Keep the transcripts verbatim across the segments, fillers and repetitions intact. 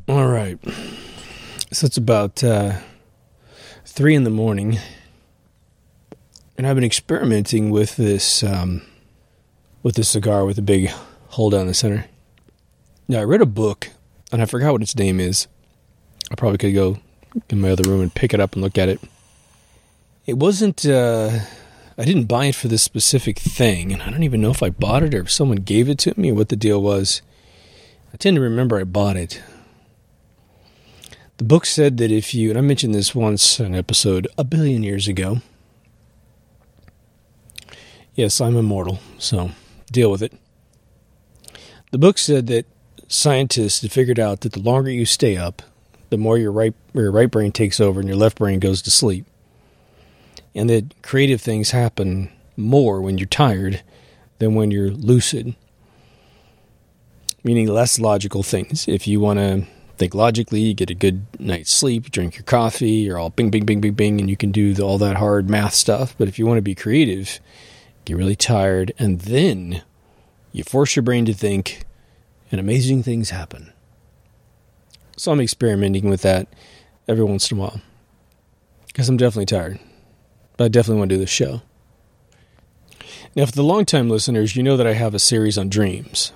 All right. So it's about uh, three in the morning, and I've been experimenting with this um, with this cigar with a big hole down the center. Now, I read a book, and I forgot what its name is. I probably could go in my other room and pick it up and look at it. It wasn't... Uh, I didn't buy it for this specific thing, and I don't even know if I bought it or if someone gave it to me or what the deal was. I tend to remember I bought it. The book said that if you, and I mentioned this once in an episode a billion years ago. Yes, I'm immortal, so deal with it. The book said that scientists had figured out that the longer you stay up, the more your right, your right brain takes over and your left brain goes to sleep. And that creative things happen more when you're tired than when you're lucid. Meaning less logical things. If you want to think logically, you get a good night's sleep, you drink your coffee, you're all bing, bing, bing, bing, bing, and you can do the, all that hard math stuff. But if you want to be creative, get really tired, and then you force your brain to think, and amazing things happen. So I'm experimenting with that every once in a while. Because I'm definitely tired. But I definitely want to do this show. Now, for the long-time listeners, you know that I have a series on dreams.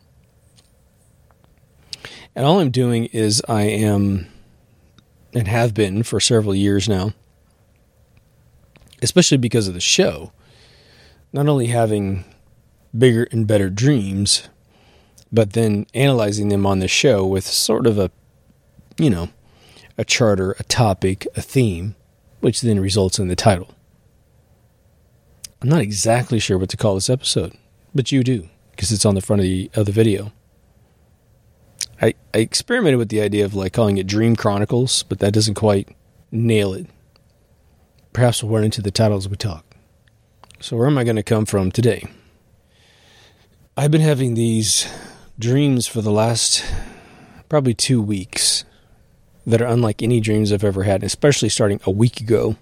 And all I'm doing is I am, and have been for several years now, especially because of the show, not only having bigger and better dreams, but then analyzing them on the show with sort of a, you know, a charter, a topic, a theme, which then results in the title. I'm not exactly sure what to call this episode, but you do, because it's on the front of the, of the video. I, I experimented with the idea of like calling it Dream Chronicles, but that doesn't quite nail it. Perhaps we'll run into the title as we talk. So where am I going to come from today? I've been having these dreams for the last probably two weeks that are unlike any dreams I've ever had, especially starting a week ago.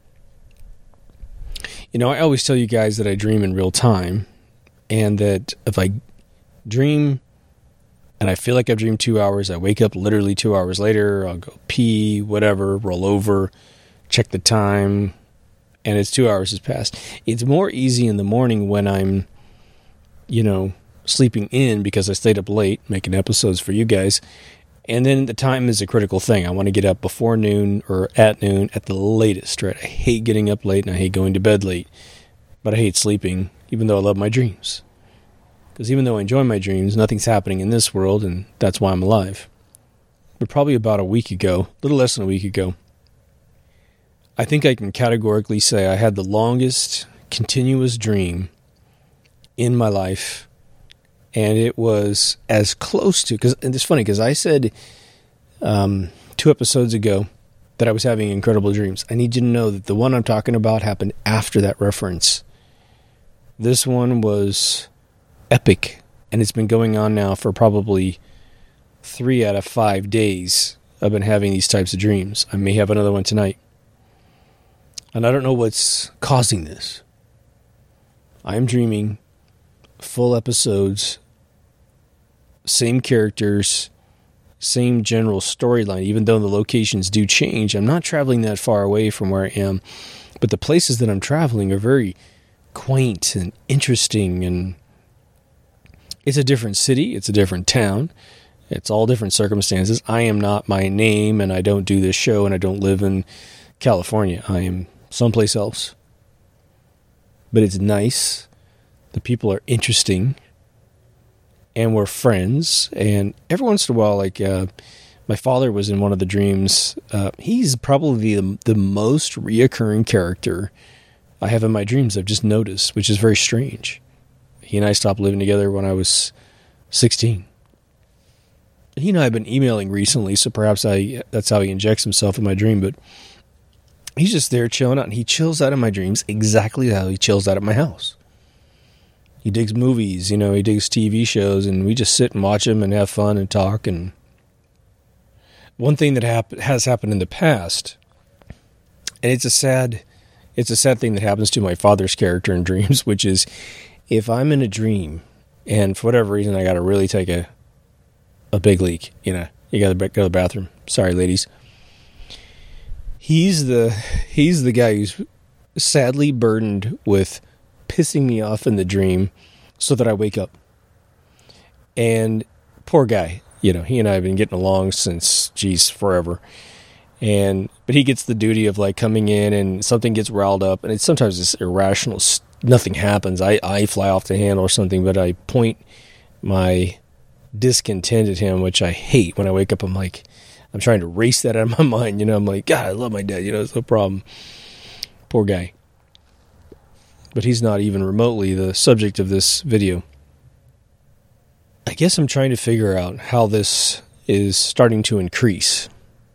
You know, I always tell you guys that I dream in real time, and that if I dream and I feel like I've dreamed two hours, I wake up literally two hours later, I'll go pee, whatever, roll over, check the time, and it's two hours has passed. It's more easy in the morning when I'm, you know, sleeping in because I stayed up late making episodes for you guys. And then the time is a critical thing. I want to get up before noon or at noon at the latest, right? I hate getting up late and I hate going to bed late. But I hate sleeping, even though I love my dreams. Because even though I enjoy my dreams, nothing's happening in this world, and that's why I'm alive. But probably about a week ago, a little less than a week ago, I think I can categorically say I had the longest continuous dream in my life. And it was as close to, because and it's funny, because I said um, two episodes ago that I was having incredible dreams. I need you to know that the one I'm talking about happened after that reference. This one was epic, and it's been going on now for probably three out of five days. I've been having these types of dreams. I may have another one tonight. And I don't know what's causing this. I'm dreaming full episodes, same characters, same general storyline, even though the locations do change. I'm not traveling that far away from where I am, but the places that I'm traveling are very quaint and interesting, and it's a different city, it's a different town, it's all different circumstances. I am not my name, and I don't do this show, and I don't live in California. I am someplace else. But it's nice. The people are interesting, and we're friends. And every once in a while, like uh, my father was in one of the dreams. Uh, he's probably the, the most reoccurring character I have in my dreams. I've just noticed, which is very strange. He and I stopped living together when I was sixteen. He and I have been emailing recently, so perhaps I that's how he injects himself in my dream. But he's just there chilling out, and he chills out in my dreams exactly how he chills out at my house. He digs movies, you know, he digs T V shows, and we just sit and watch them and have fun and talk. And one thing that hap- has happened in the past, and it's a sad, it's a sad thing that happens to my father's character in dreams, which is if I'm in a dream and for whatever reason I got to really take a a big leak, you know, You gotta go to the bathroom. Sorry, ladies. He's the he's the guy who's sadly burdened with pissing me off in the dream so that I wake up. And poor guy, you know, he and I have been getting along since, geez, forever. And but he gets the duty of like coming in and something gets riled up, and it's sometimes it's irrational. Nothing happens. I, I fly off the handle or something, but I point my discontent at him, which I hate. When I wake up, I'm like, I'm trying to erase that out of my mind. You know, I'm like, God, I love my dad. You know, it's no problem. Poor guy. But he's not even remotely the subject of this video. I guess I'm trying to figure out how this is starting to increase.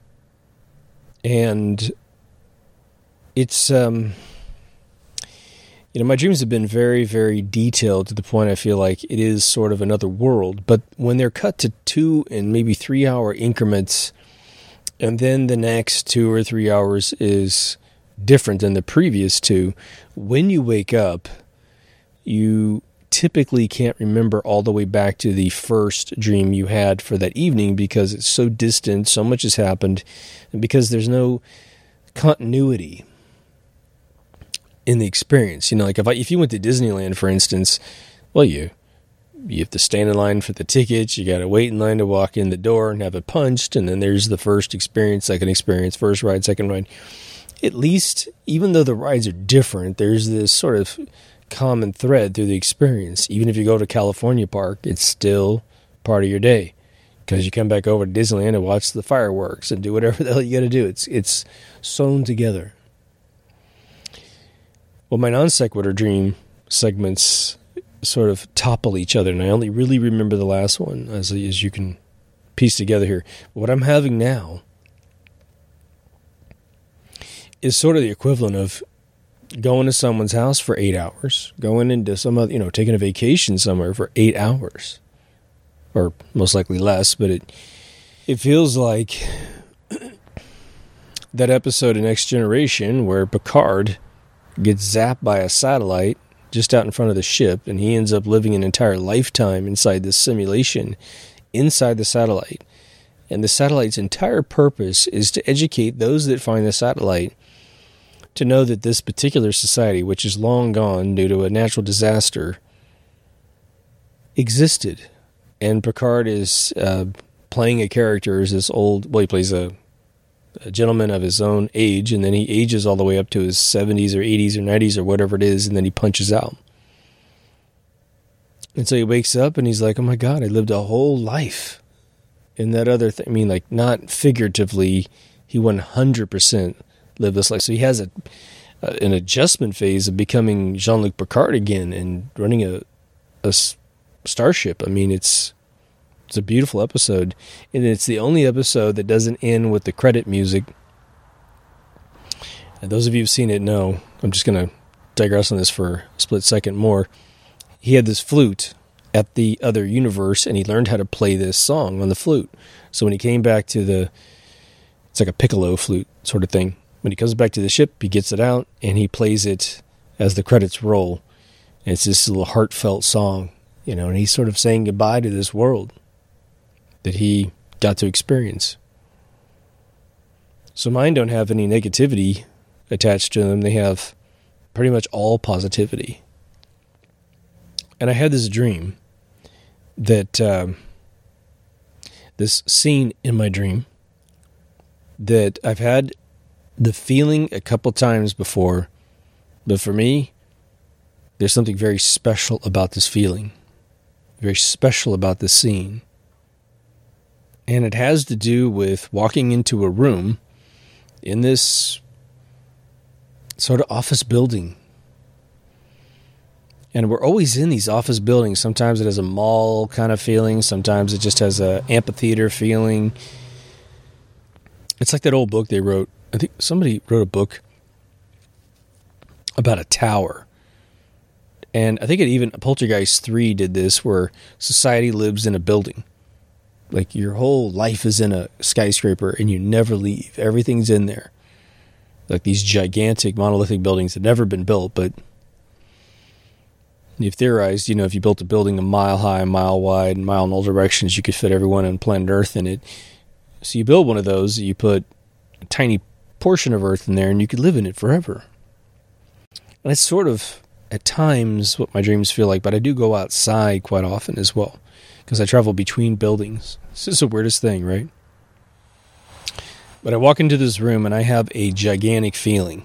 And it's, um, you know, my dreams have been very, very detailed to the point I feel like it is sort of another world. But when they're cut to two and maybe three hour increments, and then the next two or three hours is different than the previous two, when you wake up, you typically can't remember all the way back to the first dream you had for that evening because it's so distant, so much has happened, and because there's no continuity in the experience. You know, like if I, if you went to Disneyland, for instance, well, you you have to stand in line for the tickets, you got to wait in line to walk in the door and have it punched, and then there's the first experience, second experience, first ride, second ride. At least, even though the rides are different, there's this sort of common thread through the experience. Even if you go to California Park, it's still part of your day because you come back over to Disneyland and watch the fireworks and do whatever the hell you got to do. It's it's sewn together. Well, my non sequitur dream segments sort of topple each other, and I only really remember the last one, as as you can piece together here. What I'm having now is sort of the equivalent of going to someone's house for eight hours, going into some other, you know, taking a vacation somewhere for eight hours, or most likely less, but it it feels like that episode of Next Generation where Picard gets zapped by a satellite just out in front of the ship, and he ends up living an entire lifetime inside this simulation, inside the satellite. And the satellite's entire purpose is to educate those that find the satellite to know that this particular society, which is long gone due to a natural disaster, existed. And Picard is uh, playing a character as this old, well, he plays a, a gentleman of his own age, and then he ages all the way up to his seventies or eighties or nineties or whatever it is, and then he punches out. And so he wakes up and he's like, oh my God, I lived a whole life in that other thing. I mean, like, not figuratively, he one hundred percent live this life. So he has a uh, an adjustment phase of becoming Jean-Luc Picard again and running a, a starship. I mean, it's it's a beautiful episode, and it's the only episode that doesn't end with the credit music. And those of you who've seen it know, I'm just going to digress on this for a split second more. He had this flute at the other universe, and he learned how to play this song on the flute. So when he came back to the, it's like a piccolo flute sort of thing. When he comes back to the ship, he gets it out, and he plays it as the credits roll. And it's this little heartfelt song, you know, and he's sort of saying goodbye to this world that he got to experience. So mine don't have any negativity attached to them. They have pretty much all positivity. And I had this dream that, um, this scene in my dream that I've had the feeling a couple times before, but for me, there's something very special about this feeling, very special about this scene. And it has to do with walking into a room in this sort of office building. And we're always in these office buildings. Sometimes it has a mall kind of feeling. Sometimes it just has an amphitheater feeling. It's like that old book they wrote. I think somebody wrote a book about a tower. And I think it even, Poltergeist three did this, where society lives in a building. Like your whole life is in a skyscraper and you never leave. Everything's in there. Like these gigantic monolithic buildings have never been built, but you've theorized, you know, if you built a building a mile high, a mile wide, a mile in all directions, you could fit everyone on planet Earth in it. So you build one of those, you put a tiny portion of Earth in there, and you could live in it forever. And it's sort of, at times, what my dreams feel like, but I do go outside quite often as well, because I travel between buildings. This is the weirdest thing, right? But I walk into this room, and I have a gigantic feeling.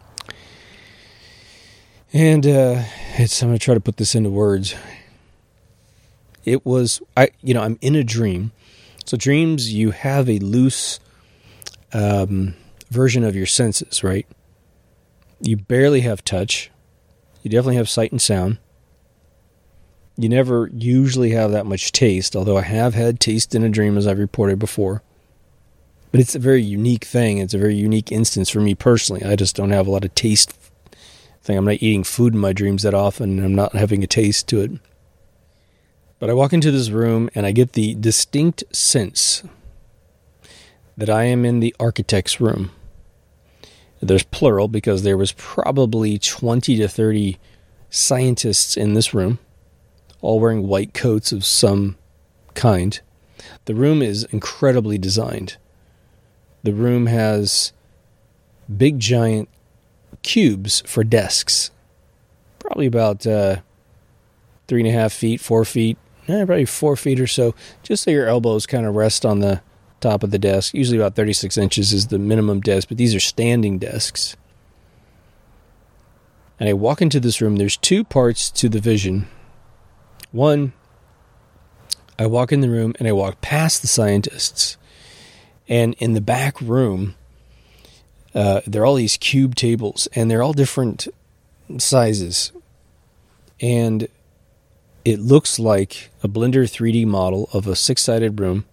And uh, it's, I'm going to try to put this into words. It was, I, you know, I'm in a dream. So dreams, you have a loose um, version of your senses, right? You barely have touch. You definitely have sight and sound. You never usually have that much taste, although I have had taste in a dream, as I've reported before. But it's a very unique thing. It's a very unique instance for me personally. I just don't have a lot of taste thing. I'm not eating food in my dreams that often, and I'm not having a taste to it. But I walk into this room, and I get the distinct sense that I am in the architect's room. There's plural, because there was probably twenty to thirty scientists in this room, all wearing white coats of some kind. The room is incredibly designed. The room has big, giant cubes for desks, probably about uh, three and a half feet, four feet, eh, probably four feet or so, just so your elbows kind of rest on the top of the desk. Usually about thirty-six inches is the minimum desk, but these are standing desks. And I walk into this room. There's two parts to the vision. One, I walk in the room and I walk past the scientists. And in the back room, uh, there are all these cube tables, and they're all different sizes. And it looks like a Blender three D model of a six-sided room.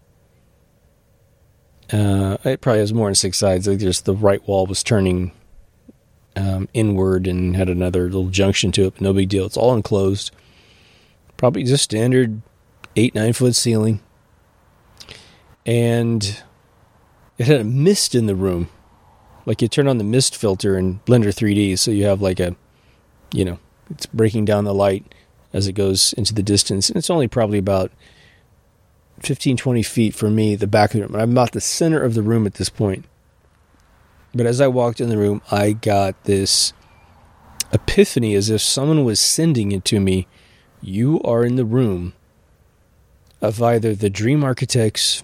Uh, it probably has more than six sides. Like just the right wall was turning um, inward and had another little junction to it, but no big deal. It's all enclosed. Probably just standard eight, nine foot ceiling. And it had a mist in the room. Like you turn on the mist filter in Blender three D, so you have like a, you know, it's breaking down the light as it goes into the distance. And it's only probably about fifteen, twenty feet from me, the back of the room. I'm about the center of the room at this point. But as I walked in the room, I got this epiphany as if someone was sending it to me. You are in the room of either the dream architects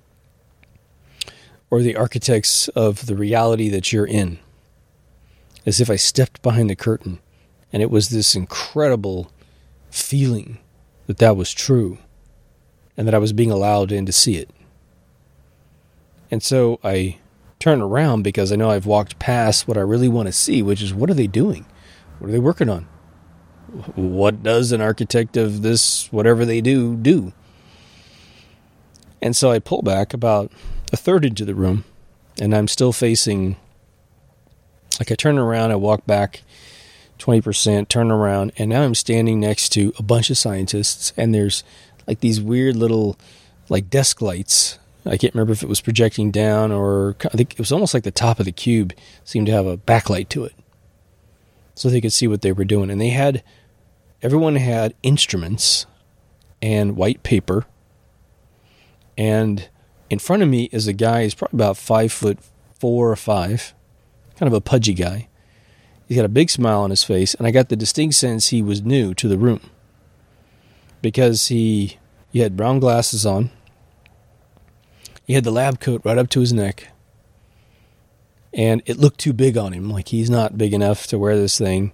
or the architects of the reality that you're in. As if I stepped behind the curtain. And it was this incredible feeling that that was true. And that I was being allowed in to see it. And so I turn around because I know I've walked past what I really want to see, which is what are they doing? What are they working on? What does an architect of this, whatever they do, do? And so I pull back about a third into the room, and I'm still facing, like I turn around, I walk back twenty percent, turn around, and now I'm standing next to a bunch of scientists, and there's like these weird little like desk lights. I can't remember if it was projecting down or I think it was almost like the top of the cube seemed to have a backlight to it. So they could see what they were doing. And they had, everyone had instruments and white paper. And in front of me is a guy who's probably about five foot four or five, kind of a pudgy guy. He's got a big smile on his face, and I got the distinct sense he was new to the room. Because he, he had brown glasses on. He had the lab coat right up to his neck. And it looked too big on him. Like he's not big enough to wear this thing.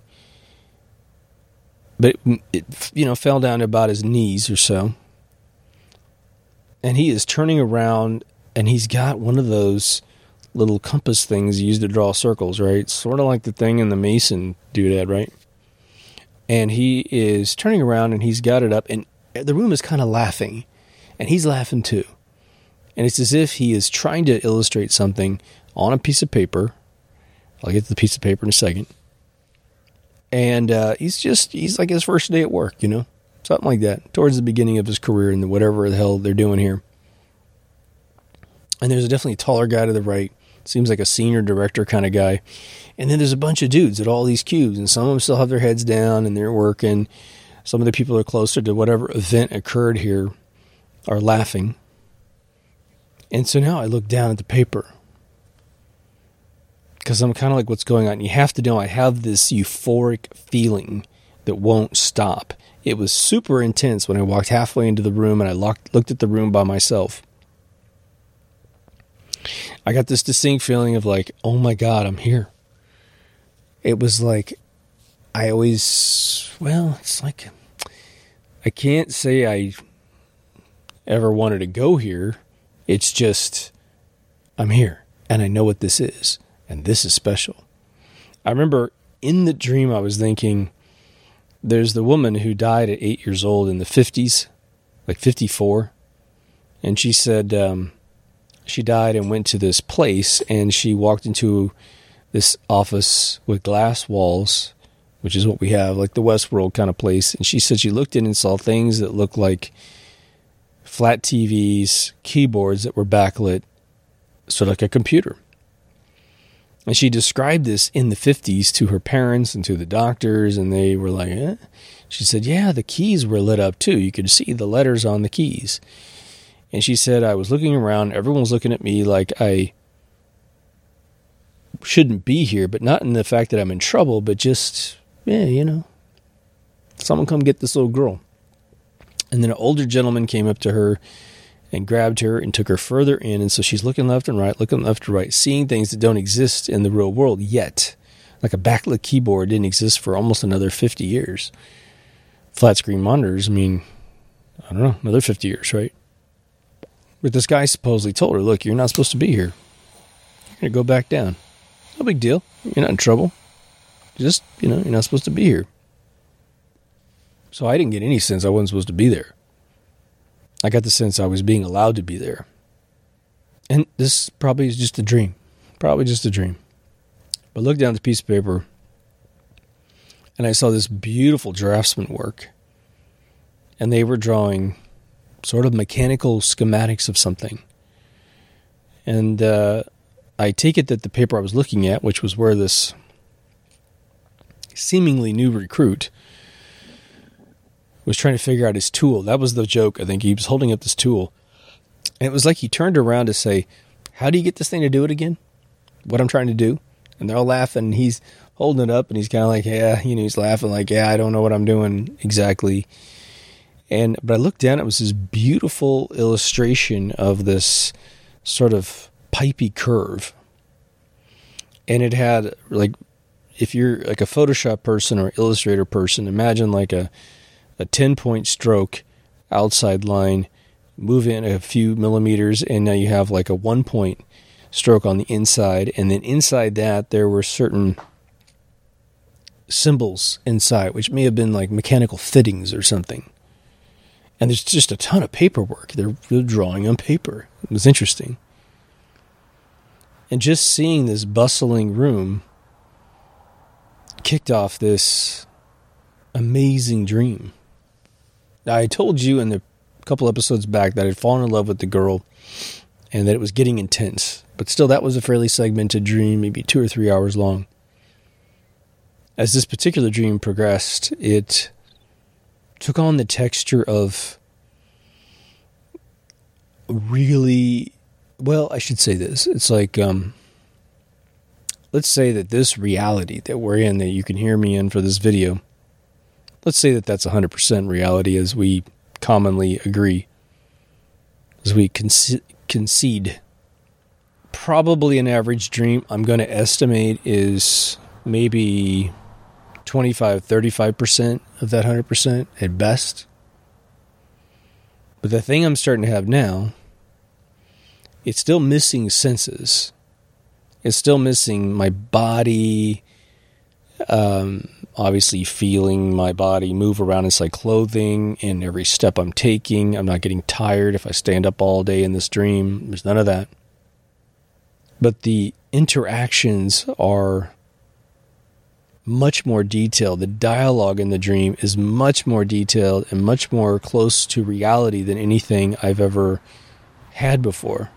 But it, it you know, fell down to about his knees or so. And he is turning around, and he's got one of those little compass things used to draw circles, right? Sort of like the thing in the Mason doodad, right? And he is turning around, and he's got it up, and the room is kind of laughing, and he's laughing too. And it's as if he is trying to illustrate something on a piece of paper. I'll get to the piece of paper in a second. And uh, he's just, he's like his first day at work, you know? Something like that. Towards the beginning of his career and whatever the hell they're doing here. And there's a definitely taller guy to the right. Seems like a senior director kind of guy. And then there's a bunch of dudes at all these cubes. And some of them still have their heads down and they're working. Some of the people that are closer to whatever event occurred here are laughing. And so now I look down at the paper because I'm kind of like, what's going on? You have to know I have this euphoric feeling that won't stop. It was super intense when I walked halfway into the room and I locked, looked at the room by myself. I got this distinct feeling of like, oh my God, I'm here. It was like, I always, well, it's like, I can't say I ever wanted to go here. It's just, I'm here and I know what this is. And this is special. I remember in the dream I was thinking, there's the woman who died at eight years old in the fifties, like fifty-four. And she said um, she died and went to this place and she walked into this office with glass walls, which is what we have, like the Westworld kind of place. And she said she looked in and saw things that looked like flat T Vs, keyboards that were backlit, sort of like a computer. And she described this in the fifties to her parents and to the doctors, and they were like, eh? She said, yeah, the keys were lit up too. You could see the letters on the keys. And she said, I was looking around, everyone was looking at me like I shouldn't be here, but not in the fact that I'm in trouble, but just, yeah, you know, someone come get this little girl. And then an older gentleman came up to her and grabbed her and took her further in. And so she's looking left and right, looking left to right, seeing things that don't exist in the real world yet. Like a backlit keyboard didn't exist for almost another fifty years. Flat screen monitors, I mean, I don't know, another fifty years, right? But this guy supposedly told her, look, you're not supposed to be here. You're going to go back down. No big deal. You're not in trouble. Just, you know, you're not supposed to be here. So I didn't get any sense I wasn't supposed to be there. I got the sense I was being allowed to be there. And this probably is just a dream. Probably just a dream. But I looked down at the piece of paper and I saw this beautiful draftsman work. And they were drawing sort of mechanical schematics of something. And uh, I take it that the paper I was looking at, which was where this seemingly new recruit was trying to figure out his tool. That was the joke, I think. He was holding up this tool. And it was like he turned around to say, how do you get this thing to do it again? What I'm trying to do? And they're all laughing. And he's holding it up and he's kind of like, yeah, you know, he's laughing like, yeah, I don't know what I'm doing exactly. And but I looked down, it was this beautiful illustration of this sort of pipey curve. And it had, like, if you're like a Photoshop person or Illustrator person, imagine like a a ten-point stroke outside line, move in a few millimeters, and now you have like a one-point stroke on the inside. And then inside that, there were certain symbols inside, which may have been like mechanical fittings or something. And there's just a ton of paperwork. They're, they're drawing on paper. It was interesting. And just seeing this bustling room kicked off this amazing dream. I told you in the couple episodes back that I'd fallen in love with the girl and that it was getting intense. But still, that was a fairly segmented dream, maybe two or three hours long. As this particular dream progressed, it took on the texture of really, well, I should say this. It's like, um, let's say that this reality that we're in, that you can hear me in for this video, let's say that that's one hundred percent reality as we commonly agree, as we conce- concede. Probably an average dream, I'm going to estimate, is maybe twenty-five, thirty-five percent of that one hundred percent at best. But the thing I'm starting to have now, it's still missing senses. It's still missing my body, um, obviously feeling my body move around inside clothing and every step I'm taking. I'm not getting tired if I stand up all day in this dream. There's none of that. But the interactions are much more detailed. The dialogue in the dream is much more detailed and much more close to reality than anything I've ever had before.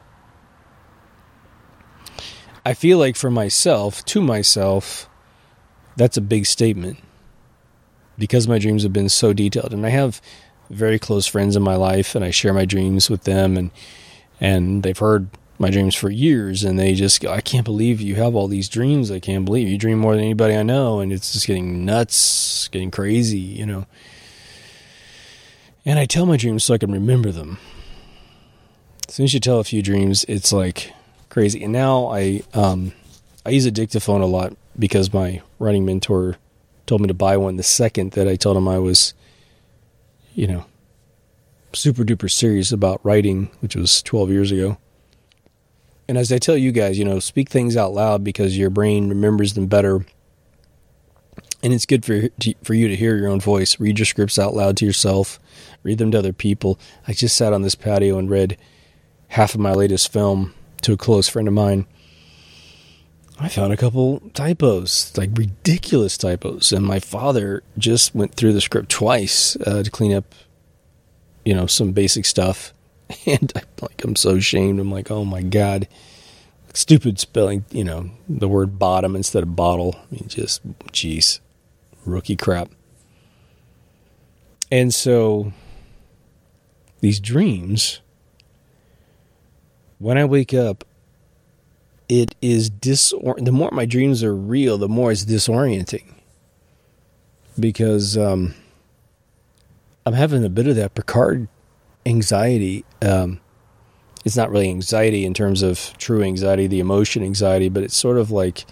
I feel like for myself, to myself, that's a big statement because my dreams have been so detailed. And I have very close friends in my life and I share my dreams with them. And And they've heard my dreams for years, and they just go, I can't believe you have all these dreams. I can't believe you dream more than anybody I know, and it's just getting nuts, getting crazy, you know. And I tell my dreams so I can remember them. As soon as you tell a few dreams, it's like crazy. And now I um, I use a dictaphone a lot because my writing mentor told me to buy one the second that I told him I was, you know, super duper serious about writing, which was twelve years ago. And as I tell you guys, you know, speak things out loud because your brain remembers them better. And it's good for for you to hear your own voice. Read your scripts out loud to yourself. Read them to other people. I just sat on this patio and read half of my latest film to a close friend of mine. I found a couple typos, like ridiculous typos. And my father just went through the script twice uh, to clean up, you know, some basic stuff. And I'm like, I'm so ashamed. I'm like, oh my God. Stupid spelling, you know, the word bottom instead of bottle. I mean, just, geez, rookie crap. And so these dreams, when I wake up, it is disor- the more my dreams are real, the more it's disorienting. Because um, I'm having a bit of that Picard anxiety. Um, it's not really anxiety in terms of true anxiety, the emotion anxiety, but it's sort of like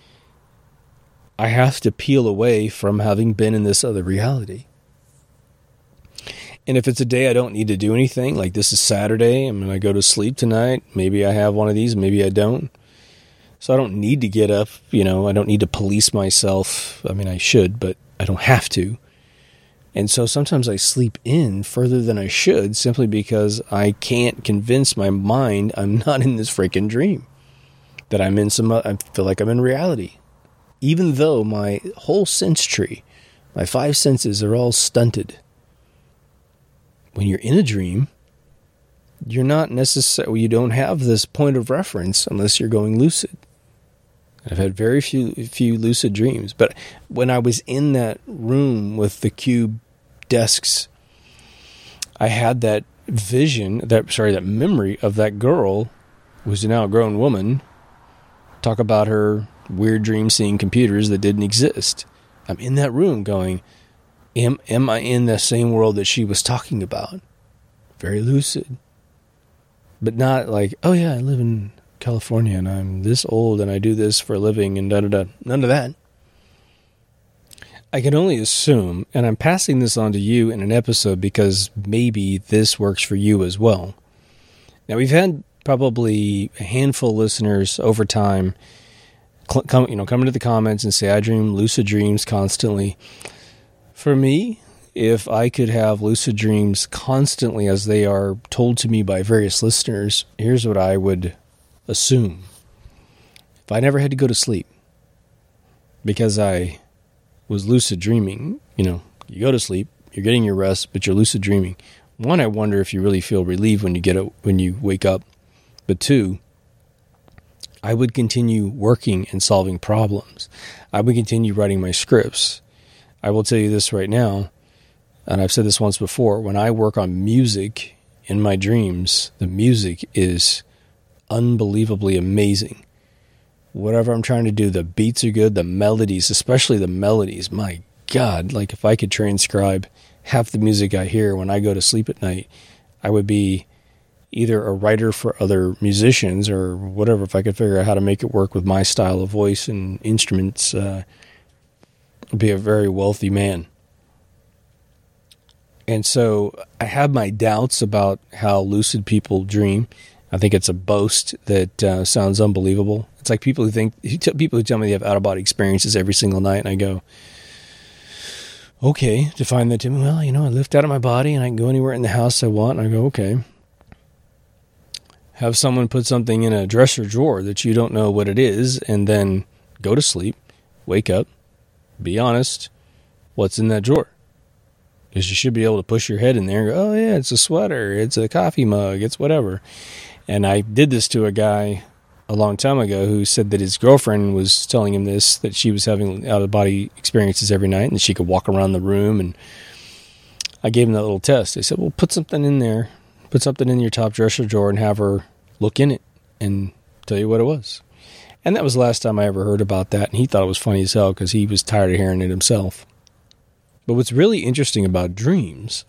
I have to peel away from having been in this other reality. And if it's a day I don't need to do anything, like this is Saturday, I'm going to go to sleep tonight. Maybe I have one of these, maybe I don't. So I don't need to get up, you know, I don't need to police myself. I mean, I should, but I don't have to. And so sometimes I sleep in further than I should simply because I can't convince my mind I'm not in this freaking dream. That I'm in some, I feel like I'm in reality. Even though my whole sense tree, my five senses are all stunted. When you're in a dream, you're not necessarily, you don't have this point of reference unless you're going lucid. I've had very few few lucid dreams, but when I was in that room with the cube desks, I had that vision, that sorry, that memory of that girl, who's now a grown woman, talk about her weird dream seeing computers that didn't exist. I'm in that room going, am am I in the same world that she was talking about? Very lucid. But not like, oh yeah, I live in California and I'm this old and I do this for a living and da da da. None of that. I can only assume, and I'm passing this on to you in an episode because maybe this works for you as well. Now, we've had probably a handful of listeners over time come, you know, come into the comments and say, I dream lucid dreams constantly. For me, if I could have lucid dreams constantly as they are told to me by various listeners, here's what I would assume. If I never had to go to sleep because I was lucid dreaming, you know, you go to sleep, you're getting your rest, but you're lucid dreaming. One, I wonder if you really feel relieved when you get up, when you wake up. But two, I would continue working and solving problems. I would continue writing my scripts. I will tell you this right now, and I've said this once before, when I work on music in my dreams, the music is unbelievably amazing. Whatever I'm trying to do, the beats are good, the melodies, especially the melodies, my God, like if I could transcribe half the music I hear when I go to sleep at night, I would be either a writer for other musicians or whatever. If I could figure out how to make it work with my style of voice and instruments, uh, I'd be a very wealthy man. And so I have my doubts about how lucid people dream. I think it's a boast that uh, sounds unbelievable. It's like people who think, people who tell me they have out-of-body experiences every single night, and I go, okay, define that to me. Well, you know, I lift out of my body, and I can go anywhere in the house I want, and I go, okay. Have someone put something in a dresser drawer that you don't know what it is, and then go to sleep, wake up, be honest, what's in that drawer? Because you should be able to push your head in there and go, oh, yeah, it's a sweater, it's a coffee mug, it's whatever. And I did this to a guy a long time ago who said that his girlfriend was telling him this, that she was having out-of-body experiences every night and she could walk around the room. And I gave him that little test. I said, well, put something in there, put something in your top dresser drawer and have her look in it and tell you what it was. And that was the last time I ever heard about that, and he thought it was funny as hell because he was tired of hearing it himself. But what's really interesting about dreams,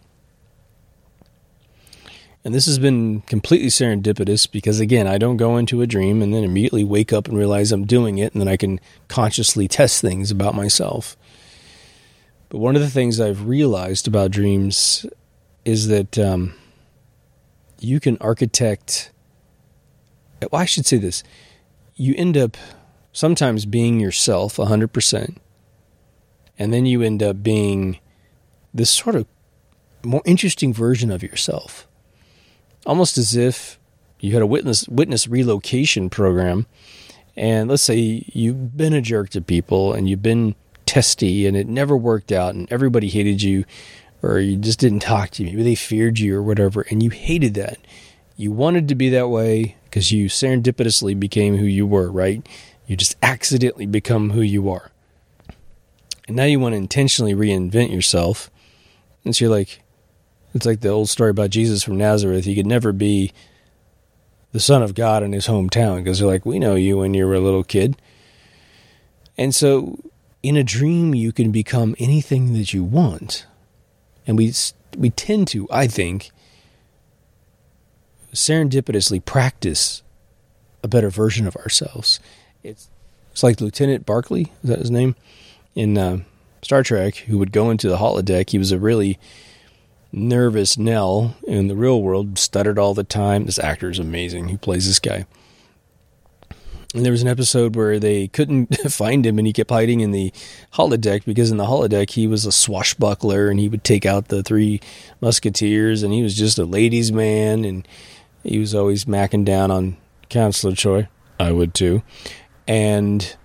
and this has been completely serendipitous because, again, I don't go into a dream and then immediately wake up and realize I'm doing it, and then I can consciously test things about myself. But one of the things I've realized about dreams is that um, you can architect, well, I should say this, you end up sometimes being yourself one hundred percent, and then you end up being this sort of more interesting version of yourself. Almost as if you had a witness witness relocation program, and let's say you've been a jerk to people, and you've been testy, and it never worked out, and everybody hated you, or you just didn't talk to you. Maybe they feared you or whatever, and you hated that. You wanted to be that way because you serendipitously became who you were, right? You just accidentally become who you are. And now you want to intentionally reinvent yourself. And so you're like, it's like the old story about Jesus from Nazareth. He could never be the Son of God in his hometown because they're like, we know you when you were a little kid. And so in a dream, you can become anything that you want. And we we tend to, I think, serendipitously practice a better version of ourselves. It's it's like Lieutenant Barclay, is that his name? In uh, Star Trek, who would go into the holodeck. He was a really nervous Nell in the real world, stuttered all the time. This actor is amazing. Who plays this guy? And there was an episode where they couldn't find him, and he kept hiding in the holodeck because in the holodeck he was a swashbuckler, and he would take out the three musketeers, and he was just a ladies' man, and he was always macking down on Counselor Troy. I would too. And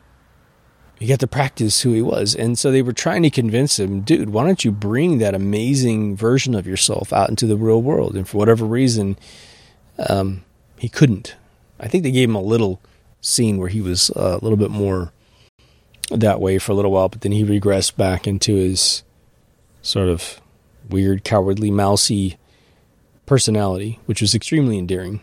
he got to practice who he was. And so they were trying to convince him, dude, why don't you bring that amazing version of yourself out into the real world? And for whatever reason, um, he couldn't. I think they gave him a little scene where he was uh, a little bit more that way for a little while, but then he regressed back into his sort of weird, cowardly, mousy personality, which was extremely endearing.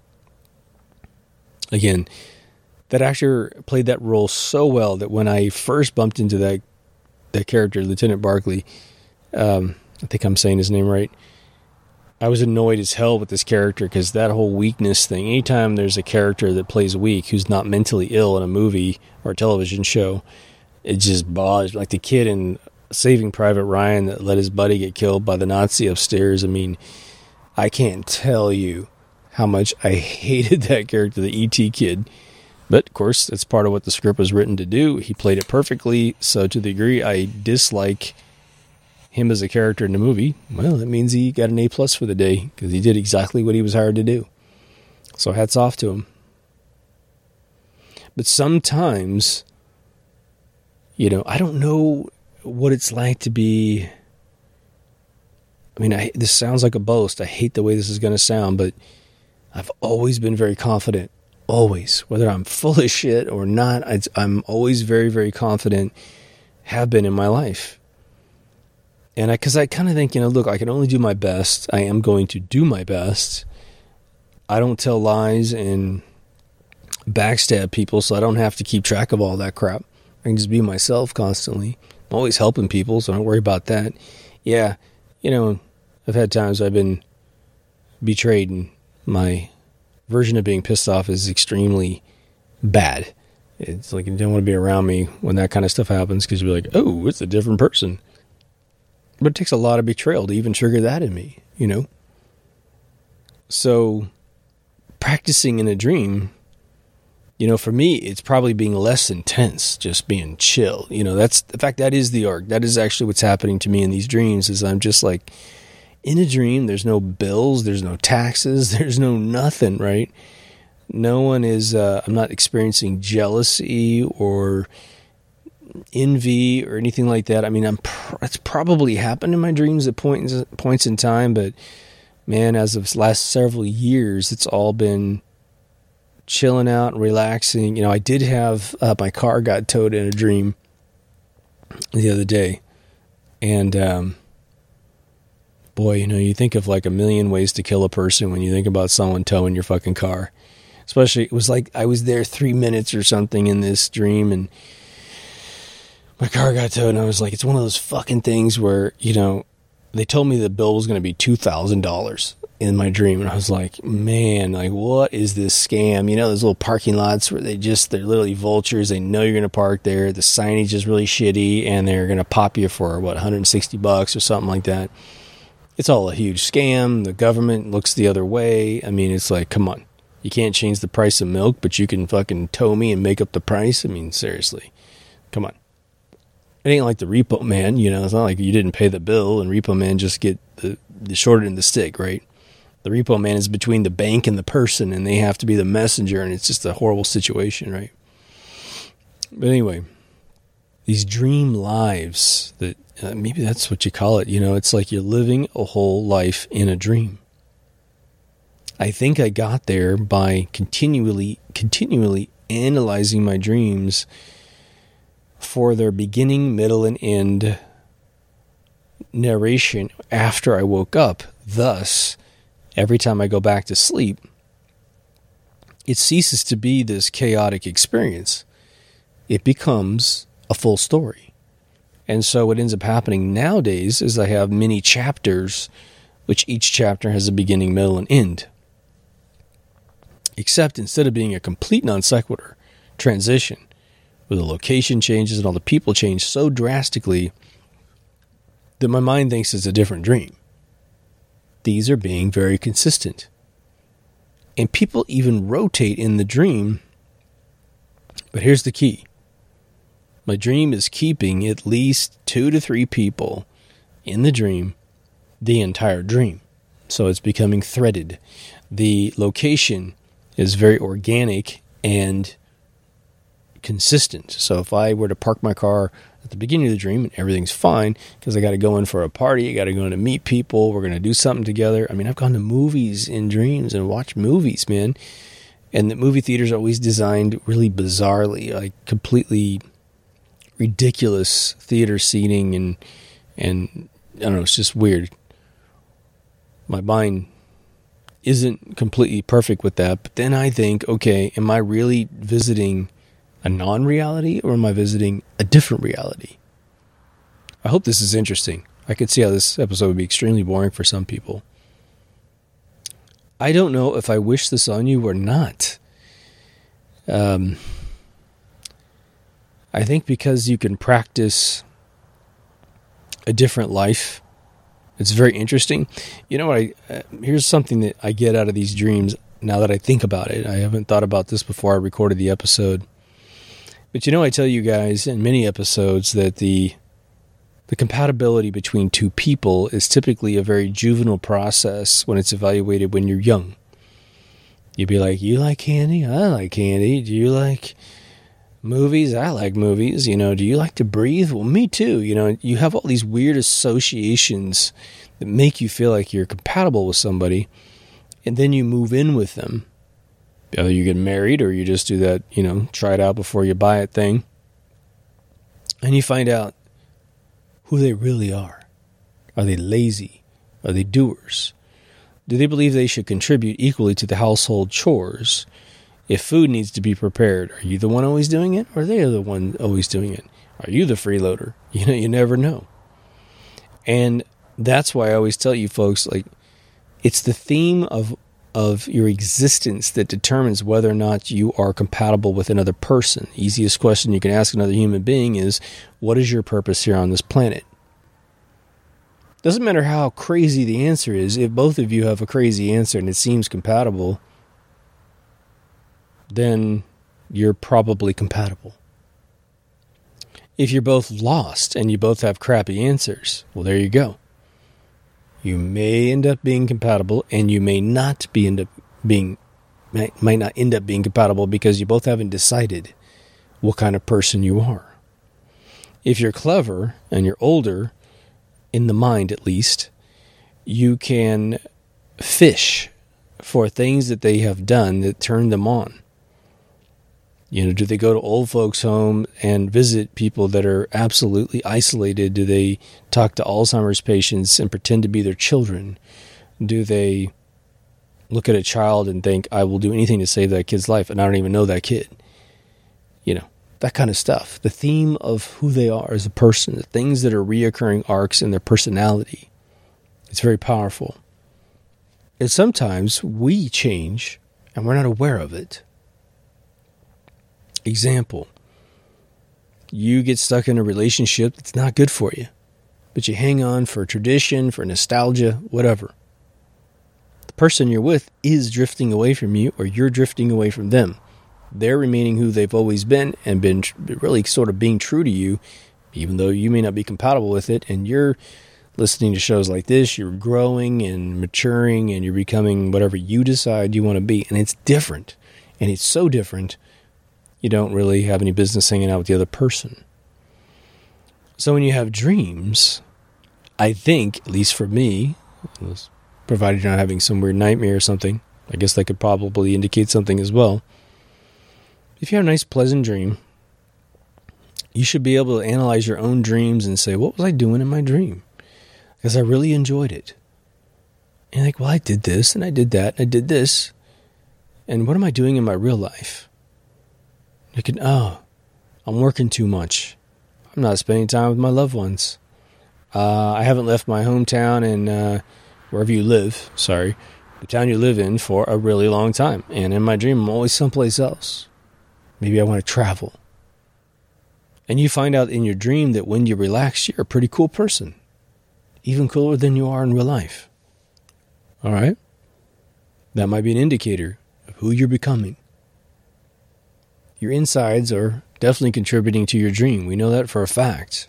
Again, that actor played that role so well that when I first bumped into that that character, Lieutenant Barclay, um, I think I'm saying his name right, I was annoyed as hell with this character because that whole weakness thing, anytime there's a character that plays weak who's not mentally ill in a movie or a television show, it just bothers me. Like the kid in Saving Private Ryan that let his buddy get killed by the Nazi upstairs. I mean, I can't tell you how much I hated that character, the E T kid. But, of course, that's part of what the script was written to do. He played it perfectly, so to the degree I dislike him as a character in the movie, well, that means he got an A plus for the day, because he did exactly what he was hired to do. So hats off to him. But sometimes, you know, I don't know what it's like to be... I mean, I, this sounds like a boast. I hate the way this is going to sound, but I've always been very confident. Always. Whether I'm full of shit or not, I, I'm always very, very confident, have been in my life. And I, because I kind of think, you know, look, I can only do my best. I am going to do my best. I don't tell lies and backstab people, so I don't have to keep track of all that crap. I can just be myself constantly. I'm always helping people, so don't worry about that. Yeah, you know, I've had times I've been betrayed, and my version of being pissed off is extremely bad. It's like you don't want to be around me when that kind of stuff happens because you're like, oh, it's a different person. But it takes a lot of betrayal to even trigger that in me, you know? So practicing in a dream, you know, for me, it's probably being less intense, just being chill. You know, that's, in fact, that is the arc. That is actually what's happening to me in these dreams is I'm just like, in a dream, there's no bills, there's no taxes, there's no nothing, right? No one is, uh, I'm not experiencing jealousy or envy or anything like that. I mean, I'm pr- that's probably happened in my dreams at points, points in time, but man, as of the last several years, it's all been chilling out and relaxing. You know, I did have, uh, my car got towed in a dream the other day, and, um, boy, you know, you think of like a million ways to kill a person when you think about someone towing your fucking car. Especially, it was like I was there three minutes or something in this dream, and my car got towed, and I was like, it's one of those fucking things where, you know, they told me the bill was going to be two thousand dollars in my dream, and I was like, man, like, what is this scam? You know, those little parking lots where they just, they're literally vultures. They know you're going to park there. The signage is really shitty, and they're going to pop you for, what, one hundred sixty bucks or something like that. It's all a huge scam. The government looks the other way. I mean, it's like, come on. You can't change the price of milk, but you can fucking tow me and make up the price? I mean, seriously. Come on. It ain't like the Repo Man, you know. It's not like you didn't pay the bill and Repo Man just get the, the short end of the stick, right? The Repo Man is between the bank and the person, and they have to be the messenger, and it's just a horrible situation, right? But anyway, these dream lives, that uh, maybe that's what you call it. You know, it's like you're living a whole life in a dream. I think I got there by continually, continually analyzing my dreams for their beginning, middle, and end narration after I woke up. Thus, every time I go back to sleep, it ceases to be this chaotic experience. It becomes a full story. And so what ends up happening nowadays is I have many chapters, which each chapter has a beginning, middle, and end. Except instead of being a complete non sequitur transition, where the location changes and all the people change so drastically that my mind thinks it's a different dream. These are being very consistent. And people even rotate in the dream. But here's the key. My dream is keeping at least two to three people in the dream the entire dream. So it's becoming threaded. The location is very organic and consistent. So if I were to park my car at the beginning of the dream and everything's fine because I got to go in for a party, I got to go in to meet people, we're going to do something together. I mean, I've gone to movies in dreams and watched movies, man. And the movie theaters are always designed really bizarrely, like completely ridiculous theater seating, and and I don't know, it's just weird. My mind isn't completely perfect with that, but then I think, okay, am I really visiting a non-reality, or am I visiting a different reality? I hope this is interesting. I could see how this episode would be extremely boring for some people. I don't know if I wish this on you or not. Um, I think because you can practice a different life, it's very interesting. You know what? I uh, here's something that I get out of these dreams now that I think about it. I haven't thought about this before I recorded the episode. But you know, I tell you guys in many episodes that the the compatibility between two people is typically a very juvenile process when it's evaluated when you're young. You'd be like, you like candy? I like candy. Do you like movies? I like movies. You know, do you like to breathe? Well, me too. You know, you have all these weird associations that make you feel like you're compatible with somebody, and then you move in with them. Either you get married or you just do that, you know, try it out before you buy it thing. And you find out who they really are. Are they lazy? Are they doers? Do they believe they should contribute equally to the household chores? If food needs to be prepared, are you the one always doing it, or are they the one always doing it? Are you the freeloader? You know, you never know. And that's why I always tell you folks, like, it's the theme of of your existence that determines whether or not you are compatible with another person. The easiest question you can ask another human being is, what is your purpose here on this planet? Doesn't matter how crazy the answer is. If both of you have a crazy answer and it seems compatible, then you're probably compatible. If you're both lost and you both have crappy answers, well, there you go. You may end up being compatible, and you may not be end up being might, might not end up being compatible because you both haven't decided what kind of person you are. If you're clever and you're older, in the mind at least, you can fish for things that they have done that turn them on. You know, do they go to old folks' home and visit people that are absolutely isolated? Do they talk to Alzheimer's patients and pretend to be their children? Do they look at a child and think, I will do anything to save that kid's life, and I don't even know that kid? You know, that kind of stuff. The theme of who they are as a person, the things that are reoccurring arcs in their personality. It's very powerful. And sometimes we change and we're not aware of it. Example, you get stuck in a relationship that's not good for you, but you hang on for tradition, for nostalgia, whatever. The person you're with is drifting away from you, or you're drifting away from them. They're remaining who they've always been and been really sort of being true to you, even though you may not be compatible with it, and you're listening to shows like this, you're growing and maturing, and you're becoming whatever you decide you want to be, and it's different, and it's so different. You don't really have any business hanging out with the other person. So when you have dreams, I think, at least for me, provided you're not having some weird nightmare or something, I guess that could probably indicate something as well. If you have a nice, pleasant dream, you should be able to analyze your own dreams and say, what was I doing in my dream? Because I really enjoyed it. And you're like, well, I did this, and I did that, and I did this. And what am I doing in my real life? You can, oh, I'm working too much. I'm not spending time with my loved ones. Uh, I haven't left my hometown and uh, wherever you live, sorry, the town you live in for a really long time. And in my dream, I'm always someplace else. Maybe I want to travel. And you find out in your dream that when you relax, you're a pretty cool person. Even cooler than you are in real life. All right? That might be an indicator of who you're becoming. Your insides are definitely contributing to your dream. We know that for a fact.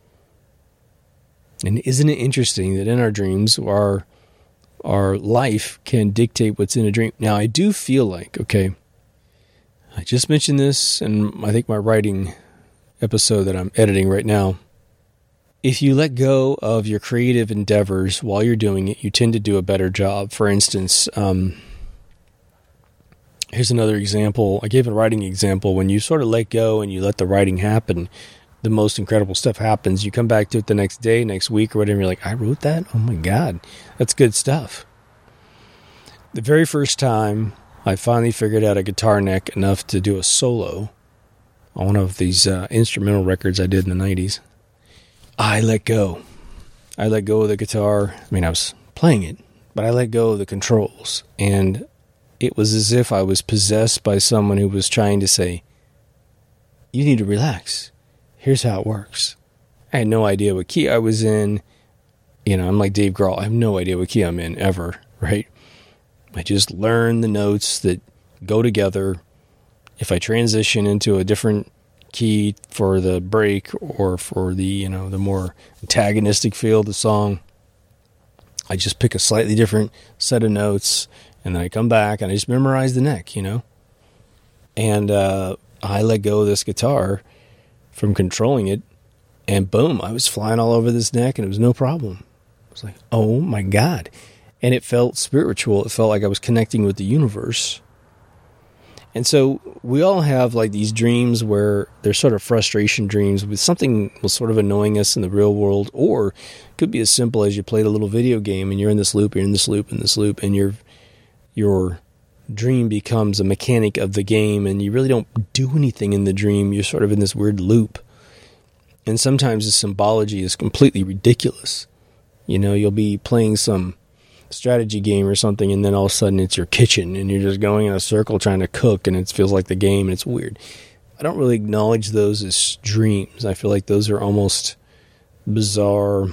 And isn't it interesting that in our dreams, our, our life can dictate what's in a dream? Now, I do feel like, okay, I just mentioned this in, I think, my writing episode that I'm editing right now. If you let go of your creative endeavors while you're doing it, you tend to do a better job. For instance, um, here's another example. I gave a writing example. When you sort of let go and you let the writing happen, the most incredible stuff happens. You come back to it the next day, next week, or whatever. You're like, I wrote that? Oh my God, that's good stuff. The very first time I finally figured out a guitar neck enough to do a solo on one of these uh, instrumental records I did in the nineties, I let go. I let go of the guitar. I mean, I was playing it, but I let go of the controls. And it was as if I was possessed by someone who was trying to say, you need to relax. Here's how it works. I had no idea what key I was in. You know, I'm like Dave Grohl. I have no idea what key I'm in ever, right? I just learn the notes that go together. If I transition into a different key for the break or for the, you know, the more antagonistic feel of the song, I just pick a slightly different set of notes, and then I come back and I just memorize the neck, you know? And uh, I let go of this guitar from controlling it, and boom, I was flying all over this neck, and it was no problem. I was like, oh my God. And it felt spiritual. It felt like I was connecting with the universe. And so we all have like these dreams where they're sort of frustration dreams with something was sort of annoying us in the real world, or it could be as simple as you played a little video game and you're in this loop, you're in this loop, in this loop, and your your dream becomes a mechanic of the game, and you really don't do anything in the dream. You're sort of in this weird loop. And sometimes the symbology is completely ridiculous. You know, you'll be playing some strategy game or something, and then all of a sudden it's your kitchen, and you're just going in a circle trying to cook, and it feels like the game, and it's weird. I don't really acknowledge those as dreams. I feel like those are almost bizarre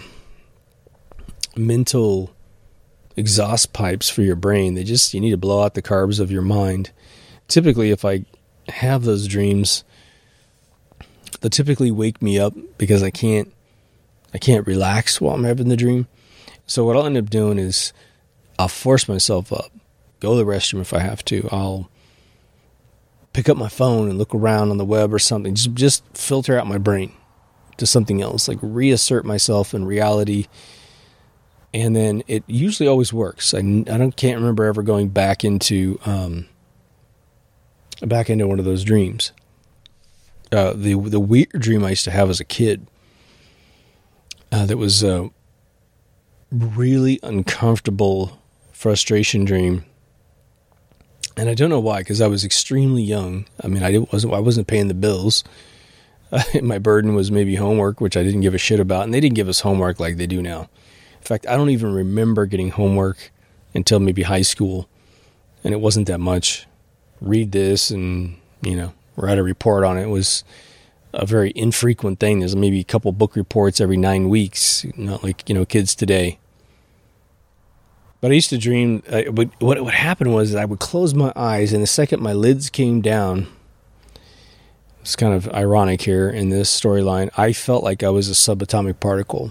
mental exhaust pipes for your brain. They just, you need to blow out the carbs of your mind. Typically, if I have those dreams, they typically wake me up because I can't I can't relax while I'm having the dream. So what I'll end up doing is I'll force myself up, go to the restroom if I have to. I'll pick up my phone and look around on the web or something. Just, just filter out my brain to something else, like reassert myself in reality. And then it usually always works. I, I don't can't remember ever going back into um, back into one of those dreams. Uh, the the weird dream I used to have as a kid uh, that was a really uncomfortable frustration dream, and I don't know why, because I was extremely young. I mean, I wasn't I wasn't paying the bills. Uh, my burden was maybe homework, which I didn't give a shit about, and they didn't give us homework like they do now. In fact, I don't even remember getting homework until maybe high school, and it wasn't that much. Read this and, you know, write a report on it. It was a very infrequent thing. There's maybe a couple book reports every nine weeks, not like, you know, kids today. But I used to dream, uh, what what happened was I would close my eyes, and the second my lids came down, it's kind of ironic here in this storyline, I felt like I was a subatomic particle.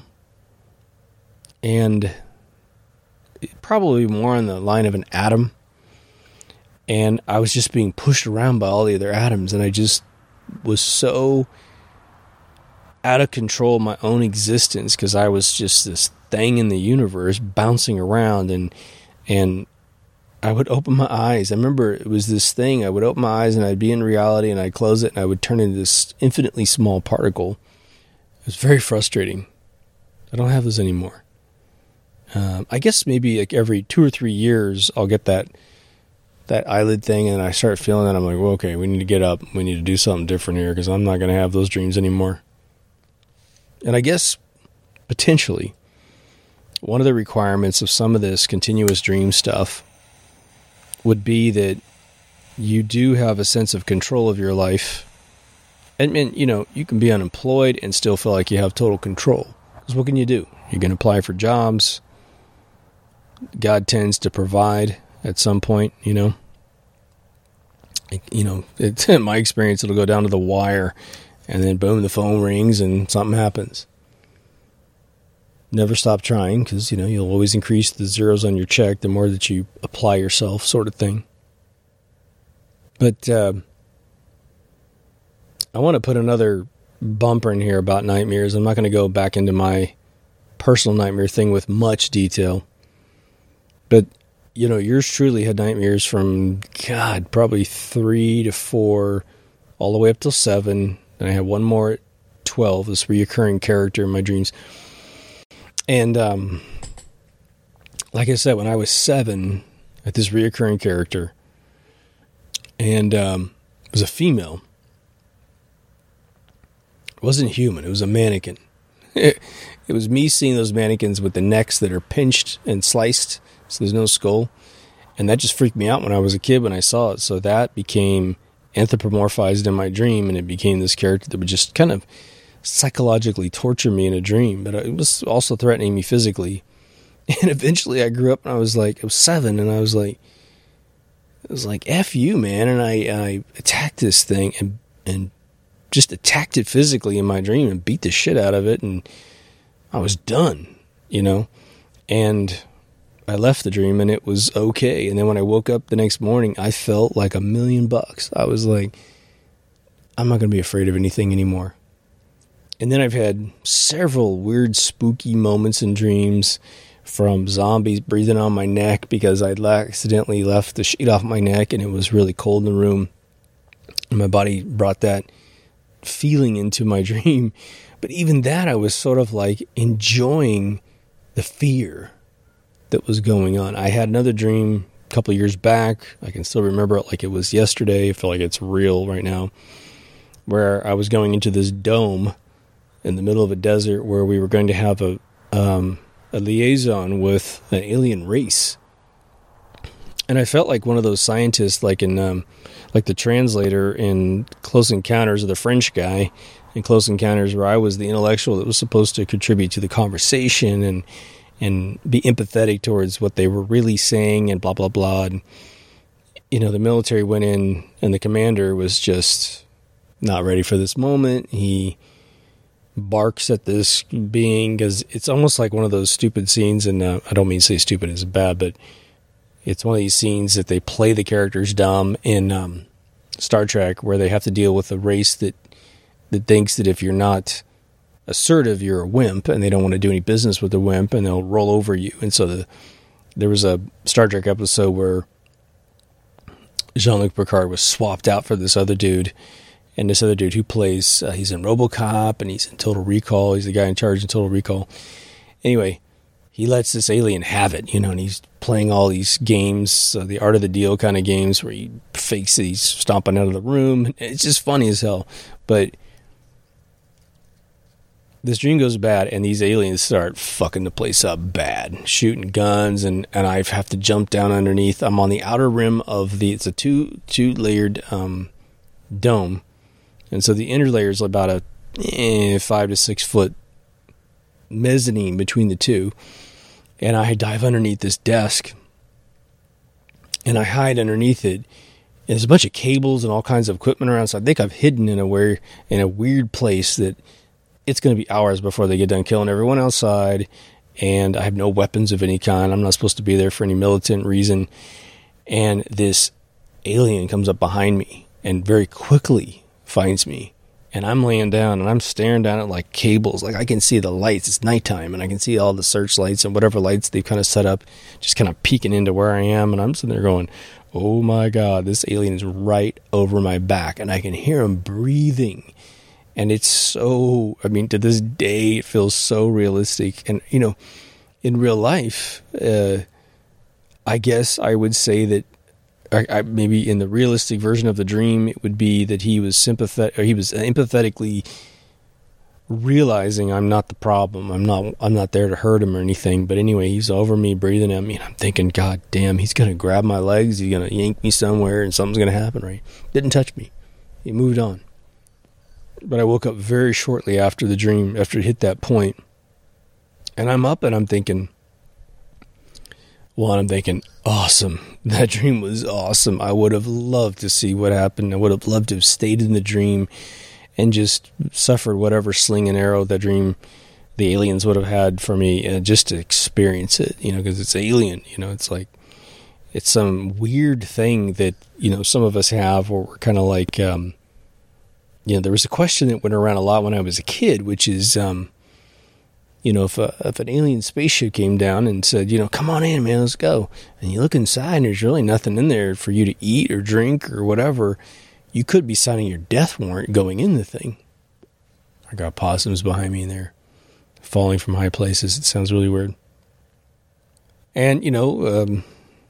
And probably more on the line of an atom. And I was just being pushed around by all the other atoms, and I just was so out of control of my own existence because I was just this thing in the universe bouncing around, and and I would open my eyes. I remember it was this thing. I would open my eyes and I'd be in reality, and I'd close it and I would turn into this infinitely small particle. It was very frustrating. I don't have those anymore. Um, I guess maybe like every two or three years I'll get that that eyelid thing, and I start feeling that. I'm like, well, okay, we need to get up. We need to do something different here because I'm not going to have those dreams anymore. And I guess potentially one of the requirements of some of this continuous dream stuff would be that you do have a sense of control of your life. And, and you know, you can be unemployed and still feel like you have total control. Because what can you do? You can apply for jobs. God tends to provide at some point, you know. You know, it's, in my experience, it'll go down to the wire, and then boom, the phone rings and something happens. Never stop trying, because, you know, you'll always increase the zeros on your check the more that you apply yourself, sort of thing. But uh, I want to put another bumper in here about nightmares. I'm not going to go back into my personal nightmare thing with much detail. But, you know, yours truly had nightmares from, God, probably three to four, all the way up till seven. And I had one more at twelve, this reoccurring character in my dreams. And, um, like I said, when I was seven, I had this reoccurring character, and um, it was a female. It wasn't human. It was a mannequin. It, it was me seeing those mannequins with the necks that are pinched and sliced, so there's no skull. And that just freaked me out when I was a kid when I saw it. So that became anthropomorphized in my dream, and it became this character that would just kind of psychologically torture me in a dream, but it was also threatening me physically. And eventually I grew up and I was like, I was seven, and I was like, it was like, F you, man. And I, I attacked this thing and, and just attacked it physically in my dream and beat the shit out of it. And I was done, you know, and I left the dream and it was okay. And then when I woke up the next morning, I felt like a million bucks. I was like, I'm not going to be afraid of anything anymore. And then I've had several weird, spooky moments in dreams, from zombies breathing on my neck because I'd accidentally left the sheet off my neck and it was really cold in the room. And my body brought that feeling into my dream. But even that, I was sort of like enjoying the fear that was going on. I had another dream a couple of years back. I can still remember it like it was yesterday. I feel like it's real right now, where I was going into this dome in the middle of a desert where we were going to have a um, a liaison with an alien race. And I felt like one of those scientists, like in um, like the translator in Close Encounters of the French guy in Close Encounters, where I was the intellectual that was supposed to contribute to the conversation and and be empathetic towards what they were really saying and blah, blah, blah. And, you know, the military went in and the commander was just not ready for this moment. He barks at this being because it's almost like one of those stupid scenes, and uh, I don't mean to say stupid is bad, but it's one of these scenes that they play the characters dumb in um, Star Trek, where they have to deal with a race that that thinks that if you're not assertive, you're a wimp, and they don't want to do any business with the wimp, and they'll roll over you. And so the, there was a Star Trek episode where Jean-Luc Picard was swapped out for this other dude. And this other dude who plays, uh, he's in RoboCop and he's in Total Recall. He's the guy in charge in Total Recall. Anyway, he lets this alien have it, you know, and he's playing all these games, uh, the Art of the Deal kind of games where he fakes that he's stomping out of the room. It's just funny as hell. But this dream goes bad, and these aliens start fucking the place up bad, shooting guns, and, and I have to jump down underneath. I'm on the outer rim of the, it's a two, two-layered um, dome. And so the inner layer is about a eh, five to six foot mezzanine between the two. And I dive underneath this desk and I hide underneath it. And there's a bunch of cables and all kinds of equipment around. So I think I've hidden in a weird, in a weird place that it's going to be hours before they get done killing everyone outside. And I have no weapons of any kind. I'm not supposed to be there for any militant reason. And this alien comes up behind me and very quickly finds me, and I'm laying down and I'm staring down at like cables. Like I can see the lights. It's nighttime and I can see all the searchlights and whatever lights they've kind of set up, just kind of peeking into where I am. And I'm sitting there going, oh my God, this alien is right over my back, and I can hear him breathing. And it's so, I mean, to this day, it feels so realistic. And, you know, in real life, uh, I guess I would say that I, I, maybe in the realistic version of the dream, it would be that he was sympathetic, or he was empathetically realizing I'm not the problem. I'm not, I'm not there to hurt him or anything. But anyway, he's over me, breathing at me, and I'm thinking, God damn, he's going to grab my legs. He's going to yank me somewhere and something's going to happen, right? Didn't touch me. He moved on. But I woke up very shortly after the dream, after it hit that point. And I'm up and I'm thinking, well, I'm thinking, awesome. That dream was awesome. I would have loved to see what happened. I would have loved to have stayed in the dream and just suffered whatever sling and arrow that dream the aliens would have had for me, uh, just to experience it, you know, because it's alien, you know, it's like, it's some weird thing that, you know, some of us have where we're kind of like, um, you know, there was a question that went around a lot when I was a kid, which is, um, you know, if, a, if an alien spaceship came down and said, you know, come on in, man, let's go. And you look inside and there's really nothing in there for you to eat or drink or whatever. You could be signing your death warrant going in the thing. I got possums behind me in there, falling from high places. It sounds really weird. And, you know, um,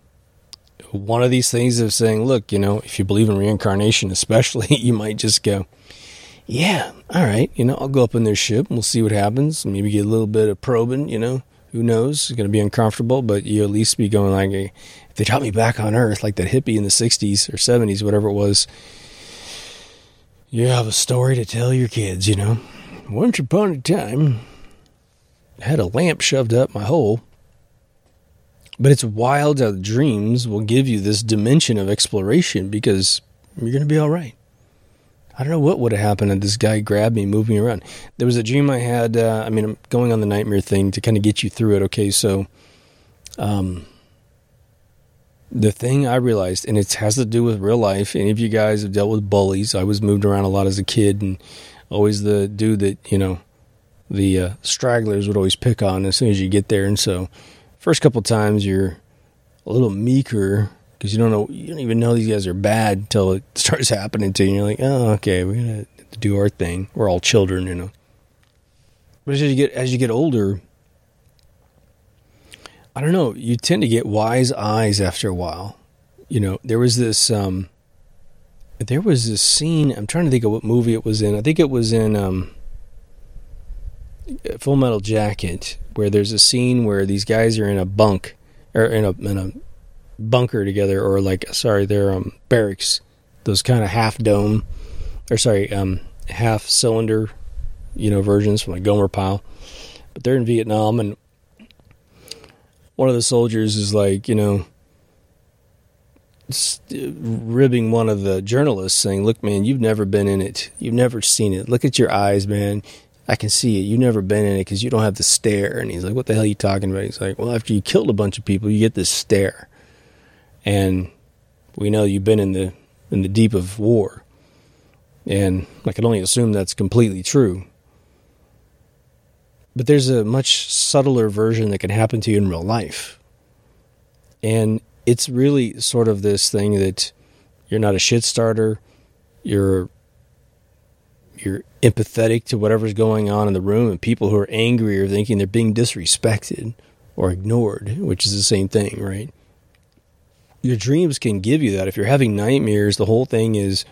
one of these things of saying, look, you know, if you believe in reincarnation especially, you might just go, yeah, all right, you know, I'll go up in their ship and we'll see what happens. Maybe get a little bit of probing, you know, who knows? It's going to be uncomfortable, but you at least be going like, hey, if they drop me back on Earth, like that hippie in the sixties or seventies, whatever it was, you have a story to tell your kids, you know. Once upon a time, I had a lamp shoved up my hole. But it's wild how dreams will give you this dimension of exploration because you're going to be all right. I don't know what would have happened if this guy grabbed me, moved me around. There was a dream I had. Uh, I mean, I'm going on the nightmare thing to kind of get you through it. Okay, so um, the thing I realized, and it has to do with real life. Any of you guys have dealt with bullies. I was moved around a lot as a kid, and always the dude that, you know, the uh, stragglers would always pick on as soon as you get there. And so first couple times you're a little meeker, because you don't know, you don't even know these guys are bad until it starts happening to you. And you're like, oh, okay, we're gonna do our thing. We're all children, you know. But as you get as you get older, I don't know, you tend to get wise eyes after a while. You know, there was this um, there was this scene. I'm trying to think of what movie it was in. I think it was in um, Full Metal Jacket, where there's a scene where these guys are in a bunk or in a in a bunker together, or like, sorry, they're um, barracks, those kind of half dome, or sorry, um, half cylinder, you know, versions from like Gomer Pyle. But they're in Vietnam, and one of the soldiers is like, you know, ribbing one of the journalists, saying, "Look, man, you've never been in it. You've never seen it. Look at your eyes, man. I can see it. You've never been in it because you don't have the stare." And he's like, "What the hell are you talking about?" He's like, "Well, after you killed a bunch of people, you get this stare. And we know you've been in the in the deep of war." And I can only assume that's completely true. But there's a much subtler version that can happen to you in real life. And it's really sort of this thing that You're not a shit starter. You're you're empathetic to whatever's going on in the room, and people who are angry are thinking they're being disrespected or ignored, which is the same thing, right? Your dreams can give you that. If you're having nightmares, the whole thing is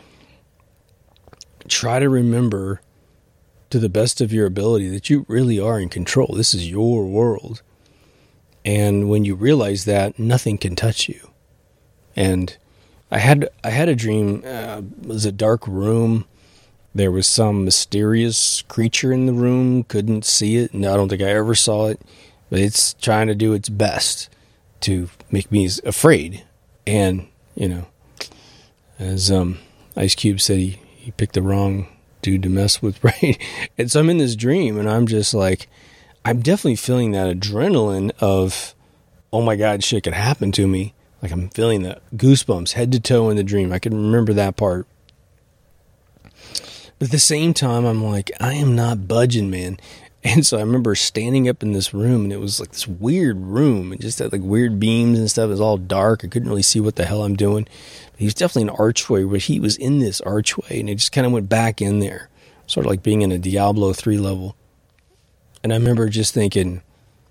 try to remember to the best of your ability that you really are in control. This is your world. And when you realize that, nothing can touch you. And I had I had a dream. Uh, it was a dark room. There was some mysterious creature in the room. Couldn't see it. And I don't think I ever saw it. But it's trying to do its best to make me afraid. And, you know, as um, Ice Cube said, he, he picked the wrong dude to mess with, right? And so I'm in this dream, and I'm just like, I'm definitely feeling that adrenaline of, oh my God, shit could happen to me. Like I'm feeling the goosebumps head to toe in the dream. I can remember that part. But at the same time, I'm like, I am not budging, man. And so I remember standing up in this room, and it was like this weird room. It just had like weird beams and stuff. It was all dark. I couldn't really see what the hell I'm doing. But he was definitely an archway, but he was in this archway, and it just kind of went back in there. Sort of like being in a Diablo three level. And I remember just thinking,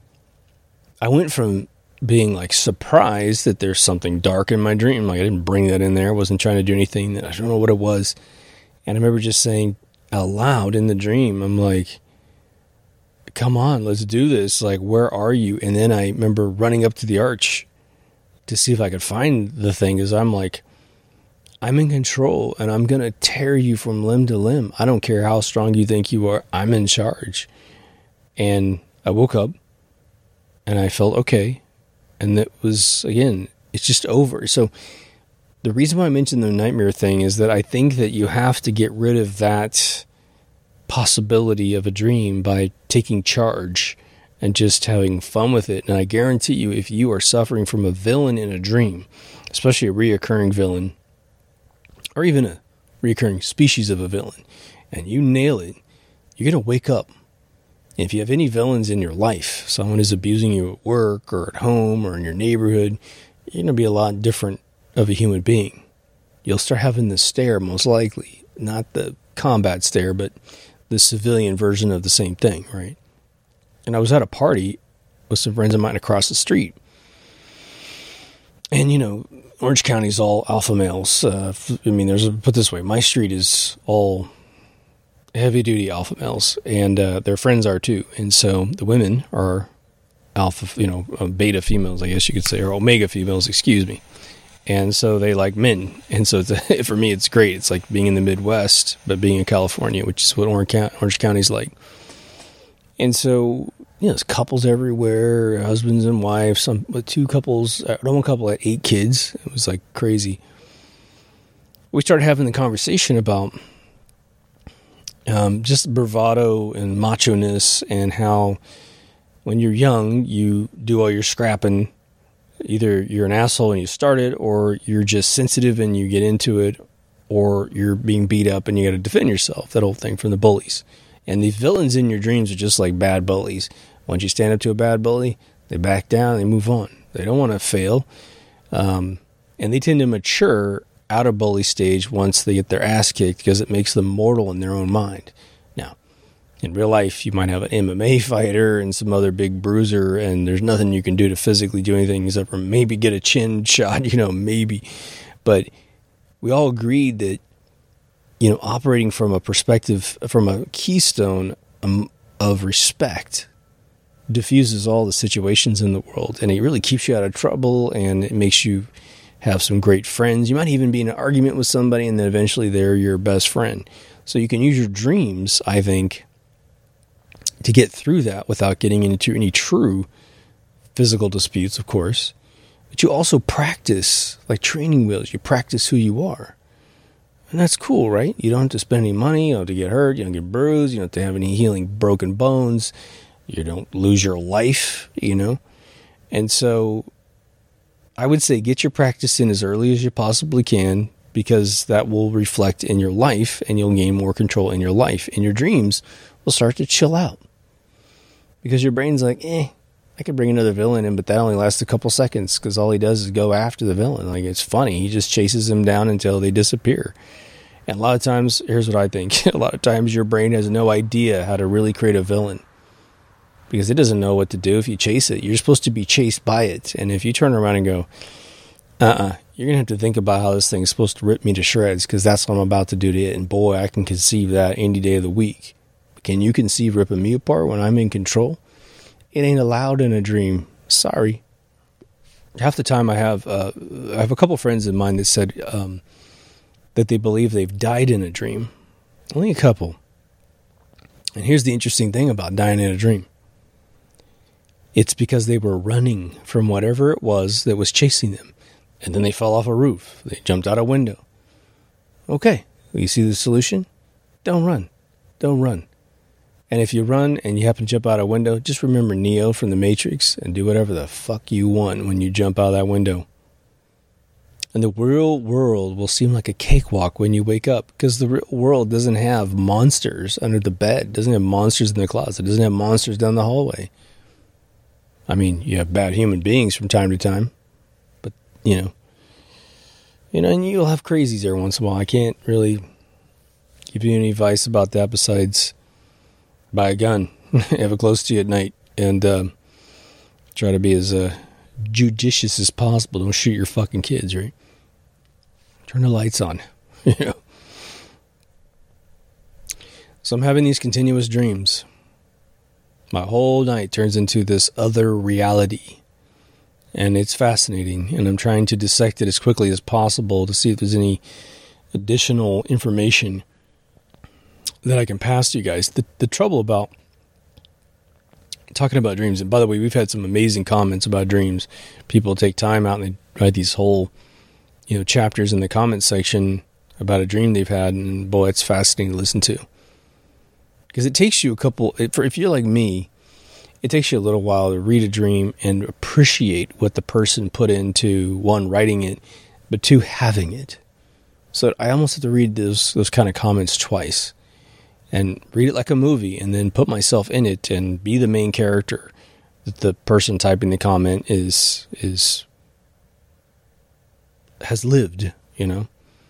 I went from being like surprised that there's something dark in my dream. Like I didn't bring that in there. I wasn't trying to do anything. That I don't know what it was. And I remember just saying out loud in the dream, I'm like, come on, let's do this. Like, where are you? And then I remember running up to the arch to see if I could find the thing. Because I'm like, I'm in control, and I'm going to tear you from limb to limb. I don't care how strong you think you are. I'm in charge. And I woke up, and I felt okay. And that was, again, it's just over. So the reason why I mentioned the nightmare thing is that I think that you have to get rid of that possibility of a dream by taking charge and just having fun with it. And I guarantee you, if you are suffering from a villain in a dream, especially a reoccurring villain, or even a reoccurring species of a villain, and you nail it, you're going to wake up. If you have any villains in your life, someone is abusing you at work or at home or in your neighborhood, you're going to be a lot different of a human being. You'll start having the stare, most likely. Not the combat stare, but the civilian version of the same thing, right? And I was at a party with some friends of mine across the street. And, you know, Orange County's all alpha males. Uh, I mean, there's a, put it this way, my street is all heavy-duty alpha males, and uh, their friends are too. And so the women are alpha, you know, uh, beta females, I guess you could say, or omega females, excuse me. And so they like men. And so it's a, for me, it's great. It's like being in the Midwest, but being in California, which is what Orange County, Orange County's like. And so, you know, there's couples everywhere, husbands and wives, some two couples, uh, one couple had eight kids. It was like crazy. We started having the conversation about um, just bravado and macho-ness, and how when you're young, you do all your scrapping. Either you're an asshole and you start it, or you're just sensitive and you get into it, or you're being beat up and you got to defend yourself. That old thing from the bullies. And the villains in your dreams are just like bad bullies. Once you stand up to a bad bully, they back down, they move on. They don't want to fail. Um, and they tend to mature out of bully stage once they get their ass kicked, because it makes them mortal in their own mind. Now, in real life, you might have an M M A fighter and some other big bruiser, and there's nothing you can do to physically do anything except for maybe get a chin shot, you know, maybe. But we all agreed that, you know, operating from a perspective, from a keystone um, of respect, diffuses all the situations in the world, and it really keeps you out of trouble, and it makes you have some great friends. You might even be in an argument with somebody, and then eventually they're your best friend. So you can use your dreams, I think, to get through that without getting into any true physical disputes, of course. But you also practice, like training wheels, you practice who you are. And that's cool, right? You don't have to spend any money, you don't have to get hurt, you don't get bruised, you don't have to have any healing broken bones, you don't lose your life, you know? And so I would say get your practice in as early as you possibly can, because that will reflect in your life, and you'll gain more control in your life. And your dreams will start to chill out, because your brain's like, eh, I could bring another villain in, but that only lasts a couple seconds because all he does is go after the villain. Like, it's funny. He just chases them down until they disappear. And a lot of times, here's what I think. A lot of times your brain has no idea how to really create a villain because it doesn't know what to do if you chase it. You're supposed to be chased by it. And if you turn around and go, uh-uh, you're going to have to think about how this thing is supposed to rip me to shreds because that's what I'm about to do to it. And boy, I can conceive that any day of the week. Can you conceive ripping me apart when I'm in control? It ain't allowed in a dream. Sorry. Half the time I have, uh, I have a couple friends of mine that said um, that they believe they've died in a dream. Only a couple. And here's the interesting thing about dying in a dream. It's because they were running from whatever it was that was chasing them. And then they fell off a roof. They jumped out a window. Okay, you see the solution? Don't run. Don't run. And if you run and you happen to jump out a window, just remember Neo from The Matrix and do whatever the fuck you want when you jump out of that window. And the real world will seem like a cakewalk when you wake up because the real world doesn't have monsters under the bed, doesn't have monsters in the closet, doesn't have monsters down the hallway. I mean, you have bad human beings from time to time, but, you know, you know, and you'll have crazies every once in a while. I can't really give you any advice about that besides buy a gun, have it close to you at night, and uh, try to be as uh, judicious as possible. Don't shoot your fucking kids, right? Turn the lights on. You know. So I'm having these continuous dreams. My whole night turns into this other reality. And it's fascinating. And I'm trying to dissect it as quickly as possible to see if there's any additional information that I can pass to you guys. The, the trouble about talking about dreams, and by the way, we've had some amazing comments about dreams. People take time out and they write these whole, you know, chapters in the comment section about a dream they've had, and boy, it's fascinating to listen to. Because it takes you a couple, if you're like me, it takes you a little while to read a dream and appreciate what the person put into, one, writing it, but two, having it. So I almost have to read those those kind of comments twice. And read it like a movie, and then put myself in it and be the main character that the person typing the comment is is has lived, you know.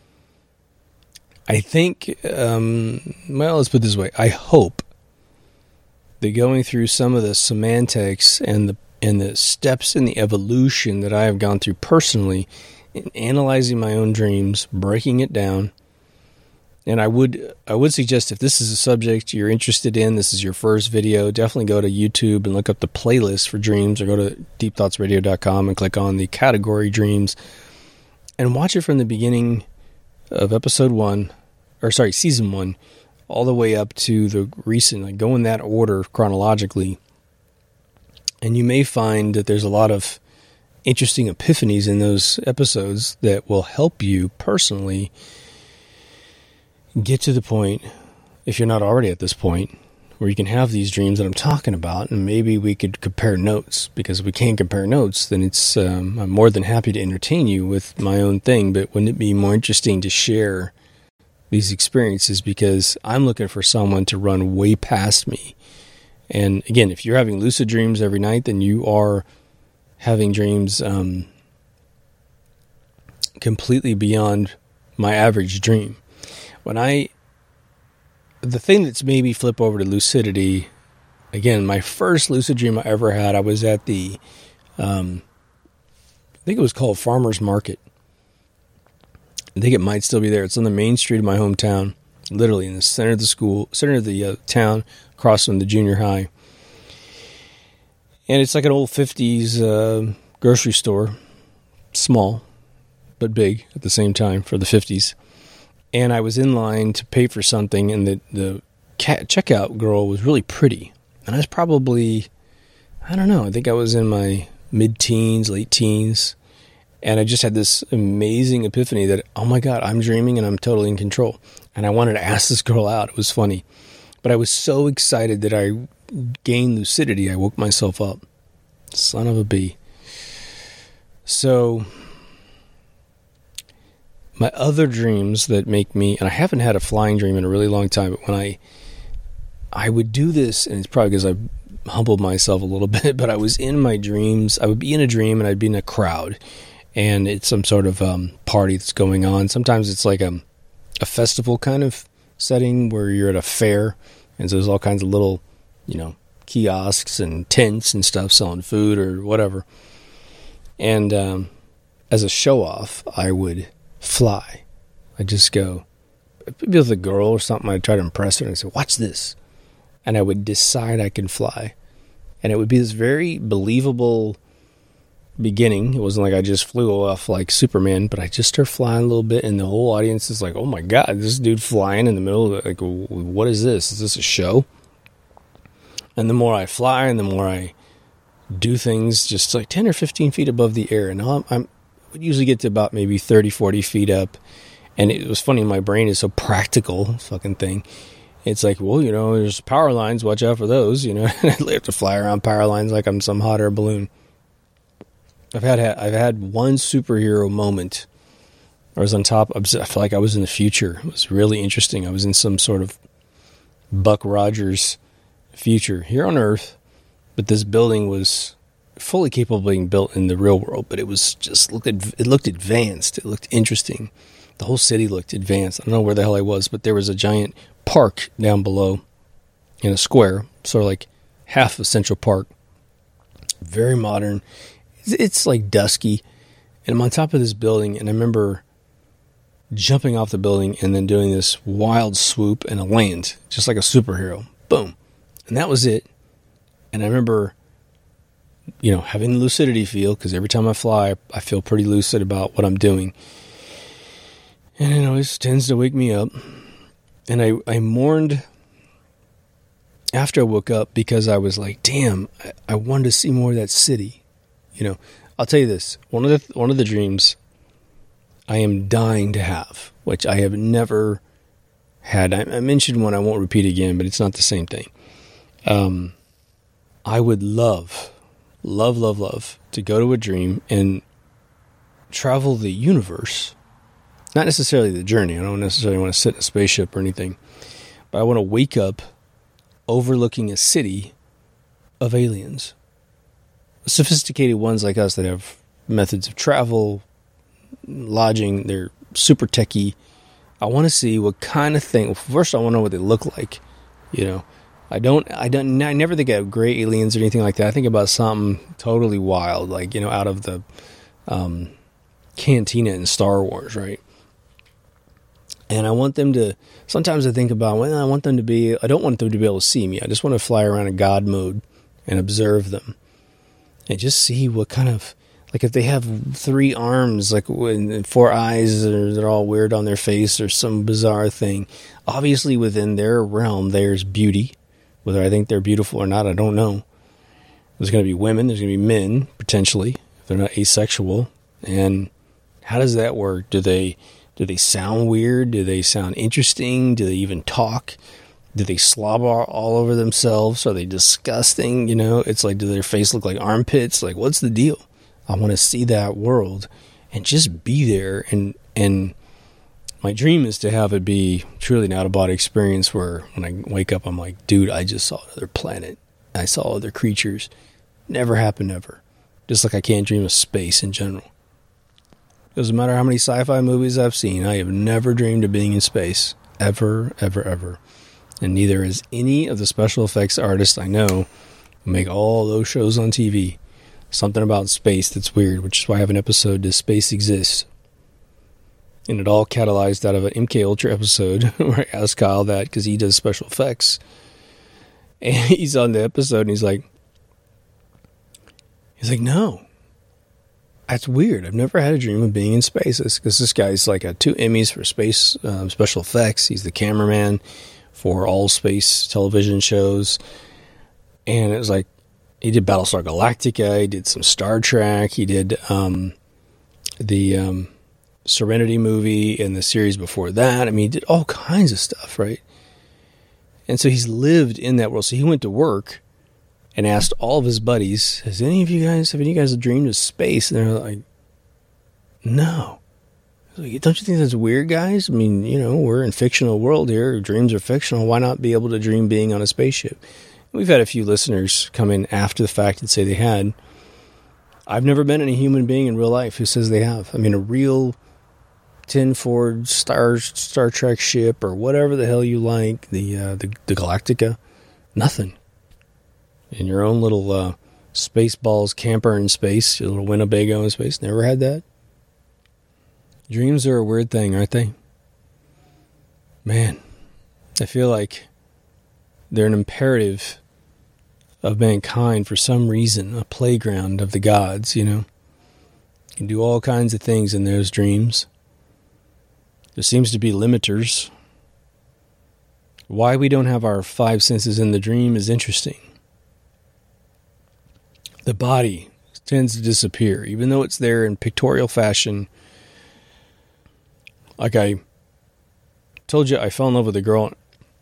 I think, um, well, let's put it this way. I hope that going through some of the semantics and the and the steps in the evolution that I have gone through personally in analyzing my own dreams, breaking it down. And I would I would suggest if this is a subject you're interested in, this is your first video, definitely go to YouTube and look up the playlist for dreams, or go to deep thoughts radio dot com and click on the category dreams and watch it from the beginning of episode one, or sorry, season one, all the way up to the recent, like go in that order chronologically. And you may find that there's a lot of interesting epiphanies in those episodes that will help you personally get to the point, if you're not already at this point, where you can have these dreams that I'm talking about, and maybe we could compare notes, because if we can't compare notes, then it's um, I'm more than happy to entertain you with my own thing, but wouldn't it be more interesting to share these experiences, because I'm looking for someone to run way past me. And again, if you're having lucid dreams every night, then you are having dreams um, completely beyond my average dream. When I, the thing that's made me flip over to lucidity, again, my first lucid dream I ever had, I was at the, um, I think it was called Farmer's Market. I think it might still be there. It's on the main street of my hometown, literally in the center of the school, center of the uh, town, across from the junior high. And it's like an old fifties uh, grocery store, small, but big at the same time for the fifties. And I was in line to pay for something, and the, the cat checkout girl was really pretty. And I was probably, I don't know, I think I was in my mid-teens, late teens. And I just had this amazing epiphany that, oh my God, I'm dreaming and I'm totally in control. And I wanted to ask this girl out. It was funny. But I was so excited that I gained lucidity, I woke myself up. Son of a bee. So my other dreams that make me, and I haven't had a flying dream in a really long time, but when I I would do this, and it's probably because I've humble myself a little bit, but I was in my dreams. I would be in a dream and I'd be in a crowd, and it's some sort of um, party that's going on. Sometimes it's like a, a festival kind of setting where you're at a fair, and so there's all kinds of little, you know, kiosks and tents and stuff selling food or whatever. And um, as a show off, I would fly. I'd just go, maybe with a girl or something, I'd try to impress her and I'd say, watch this. And I would decide I can fly. And it would be this very believable beginning. It wasn't like I just flew off like Superman, but I just started flying a little bit, and the whole audience is like, oh my God, this dude flying in the middle of it. Like, what is this? Is this a show? And the more I fly and the more I do things just like ten or fifteen feet above the air. And I'm, I'm I would usually get to about maybe thirty, forty feet up. And it was funny, my brain is so practical, fucking thing. It's like, well, you know, there's power lines, watch out for those, you know. I have to fly around power lines like I'm some hot air balloon. I've had I've had one superhero moment. I was on top, I feel like I was in the future. It was really interesting. I was in some sort of Buck Rogers future here on Earth, but this building was fully capable of being built in the real world, but it was just, looked it looked advanced. It looked interesting. The whole city looked advanced. I don't know where the hell I was, but there was a giant park down below in a square, sort of like half of Central Park. Very modern. It's like dusky, and I'm on top of this building, and I remember jumping off the building and then doing this wild swoop and a land, just like a superhero. Boom. And that was it. And I remember, you know, having the lucidity feel, because every time I fly, I feel pretty lucid about what I'm doing. And it always tends to wake me up. And I, I mourned after I woke up because I was like, damn, I, I wanted to see more of that city. You know, I'll tell you this. One of the one of the dreams I am dying to have, which I have never had. I, I mentioned one I won't repeat again, but it's not the same thing. Um, I would love, love, love, love to go to a dream and travel the universe. Not necessarily the journey. I don't necessarily want to sit in a spaceship or anything. But I want to wake up overlooking a city of aliens. Sophisticated ones like us that have methods of travel, lodging, they're super techie. I want to see what kind of thing. Well, first, I want to know what they look like. You know, I don't, I don't, I never think of gray aliens or anything like that. I think about something totally wild, like, you know, out of the um, cantina in Star Wars, right? And I want them to, sometimes I think about, well, I want them to be, I don't want them to be able to see me. I just want to fly around in God mode and observe them. And just see what kind of, like if they have three arms, like when four eyes, or they're all weird on their face or some bizarre thing. Obviously within their realm, there's beauty. Whether I think they're beautiful or not, I don't know. There's going to be women, there's going to be men, potentially, if they're not asexual. And how does that work? Do they, do they sound weird? Do they sound interesting? Do they even talk? Do they slobber all over themselves? Are they disgusting? You know, it's like, do their face look like armpits? Like, what's the deal? I want to see that world and just be there. And, and my dream is to have it be truly an out-of-body experience where when I wake up, I'm like, dude, I just saw another planet. I saw other creatures. Never happened ever. Just like I can't dream of space in general. Doesn't matter how many sci-fi movies I've seen, I have never dreamed of being in space. Ever, ever, ever. And neither is any of the special effects artists I know who make all those shows on T V. Something about space that's weird, which is why I have an episode, Does Space Exist? And it all catalyzed out of an M K Ultra episode where I asked Kyle that because he does special effects. And he's on the episode and he's like, he's like, no, that's weird. I've never had a dream of being in space. Because this guy's like got two Emmys for space um, special effects. He's the cameraman for all space television shows. And it was like, he did Battlestar Galactica, he did some Star Trek, he did um, the um, Serenity movie and the series before that. I mean, he did all kinds of stuff, right? And so he's lived in that world. So he went to work and asked all of his buddies, has any of you guys, have any of you guys dreamed of space? And they're like, no. Like, don't you think that's weird, guys? I mean, you know, we're in fictional world here. Dreams are fictional. Why not be able to dream being on a spaceship? We've had a few listeners come in after the fact and say they had. I've never met any human being in real life who says they have. I mean, a real tin Ford Star Star Trek ship or whatever the hell you like, the uh, the, the Galactica, nothing. In your own little uh, Spaceballs camper in space, your little Winnebago in space, never had that. Dreams are a weird thing, aren't they? Man, I feel like they're an imperative of mankind for some reason, a playground of the gods, you know. You can do all kinds of things in those dreams. There seems to be limiters. Why we don't have our five senses in the dream is interesting. The body tends to disappear, even though it's there in pictorial fashion. Like I told you, I fell in love with a girl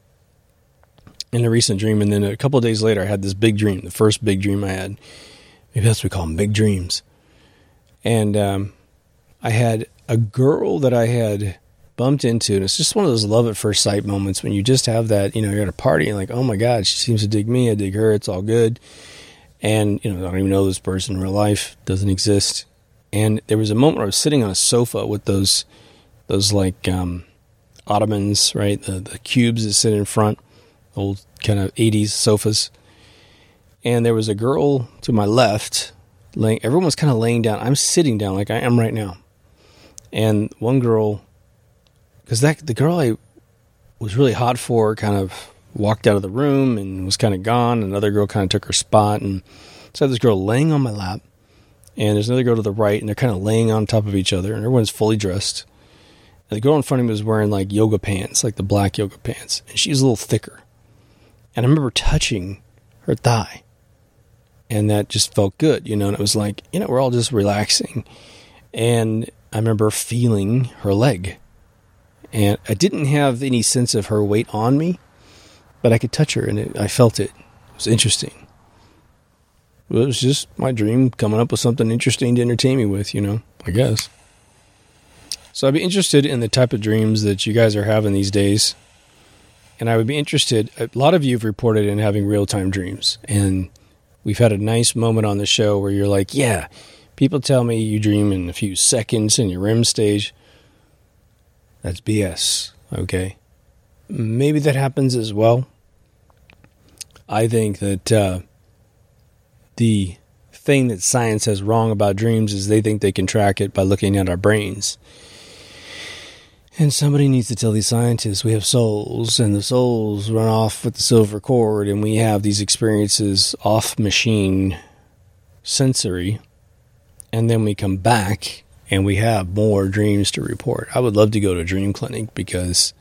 in a recent dream, and then a couple of days later I had this big dream, the first big dream I had. Maybe that's what we call them, big dreams. And um, I had a girl that I had bumped into, and it's just one of those love at first sight moments when you just have that, you know, you're at a party and like, oh my God, she seems to dig me, I dig her, it's all good. And, you know, I don't even know this person in real life, doesn't exist. And there was a moment where I was sitting on a sofa with those, those like um, ottomans, right? The, the cubes that sit in front, old kind of eighties sofas. And there was a girl to my left, laying, everyone was kind of laying down. I'm sitting down like I am right now. And one girl, because that the girl I was really hot for kind of walked out of the room and was kind of gone. Another girl kind of took her spot. And so I had this girl laying on my lap. And there's another girl to the right, and they're kind of laying on top of each other. And everyone's fully dressed. And the girl in front of me was wearing like yoga pants, like the black yoga pants. And she's a little thicker. And I remember touching her thigh. And that just felt good, you know. And it was like, you know, we're all just relaxing. And I remember feeling her leg. And I didn't have any sense of her weight on me, but I could touch her, and it, I felt it. It was interesting. It was just my dream coming up with something interesting to entertain me with, you know, I guess. So I'd be interested in the type of dreams that you guys are having these days. And I would be interested, a lot of you have reported in having real-time dreams. And we've had a nice moment on the show where you're like, yeah, people tell me you dream in a few seconds in your R E M stage. That's B S, okay? Maybe that happens as well. I think that uh, the thing that science has wrong about dreams is they think they can track it by looking at our brains. And somebody needs to tell these scientists we have souls, and the souls run off with the silver cord, and we have these experiences off-machine sensory, and then we come back and we have more dreams to report. I would love to go to a dream clinic because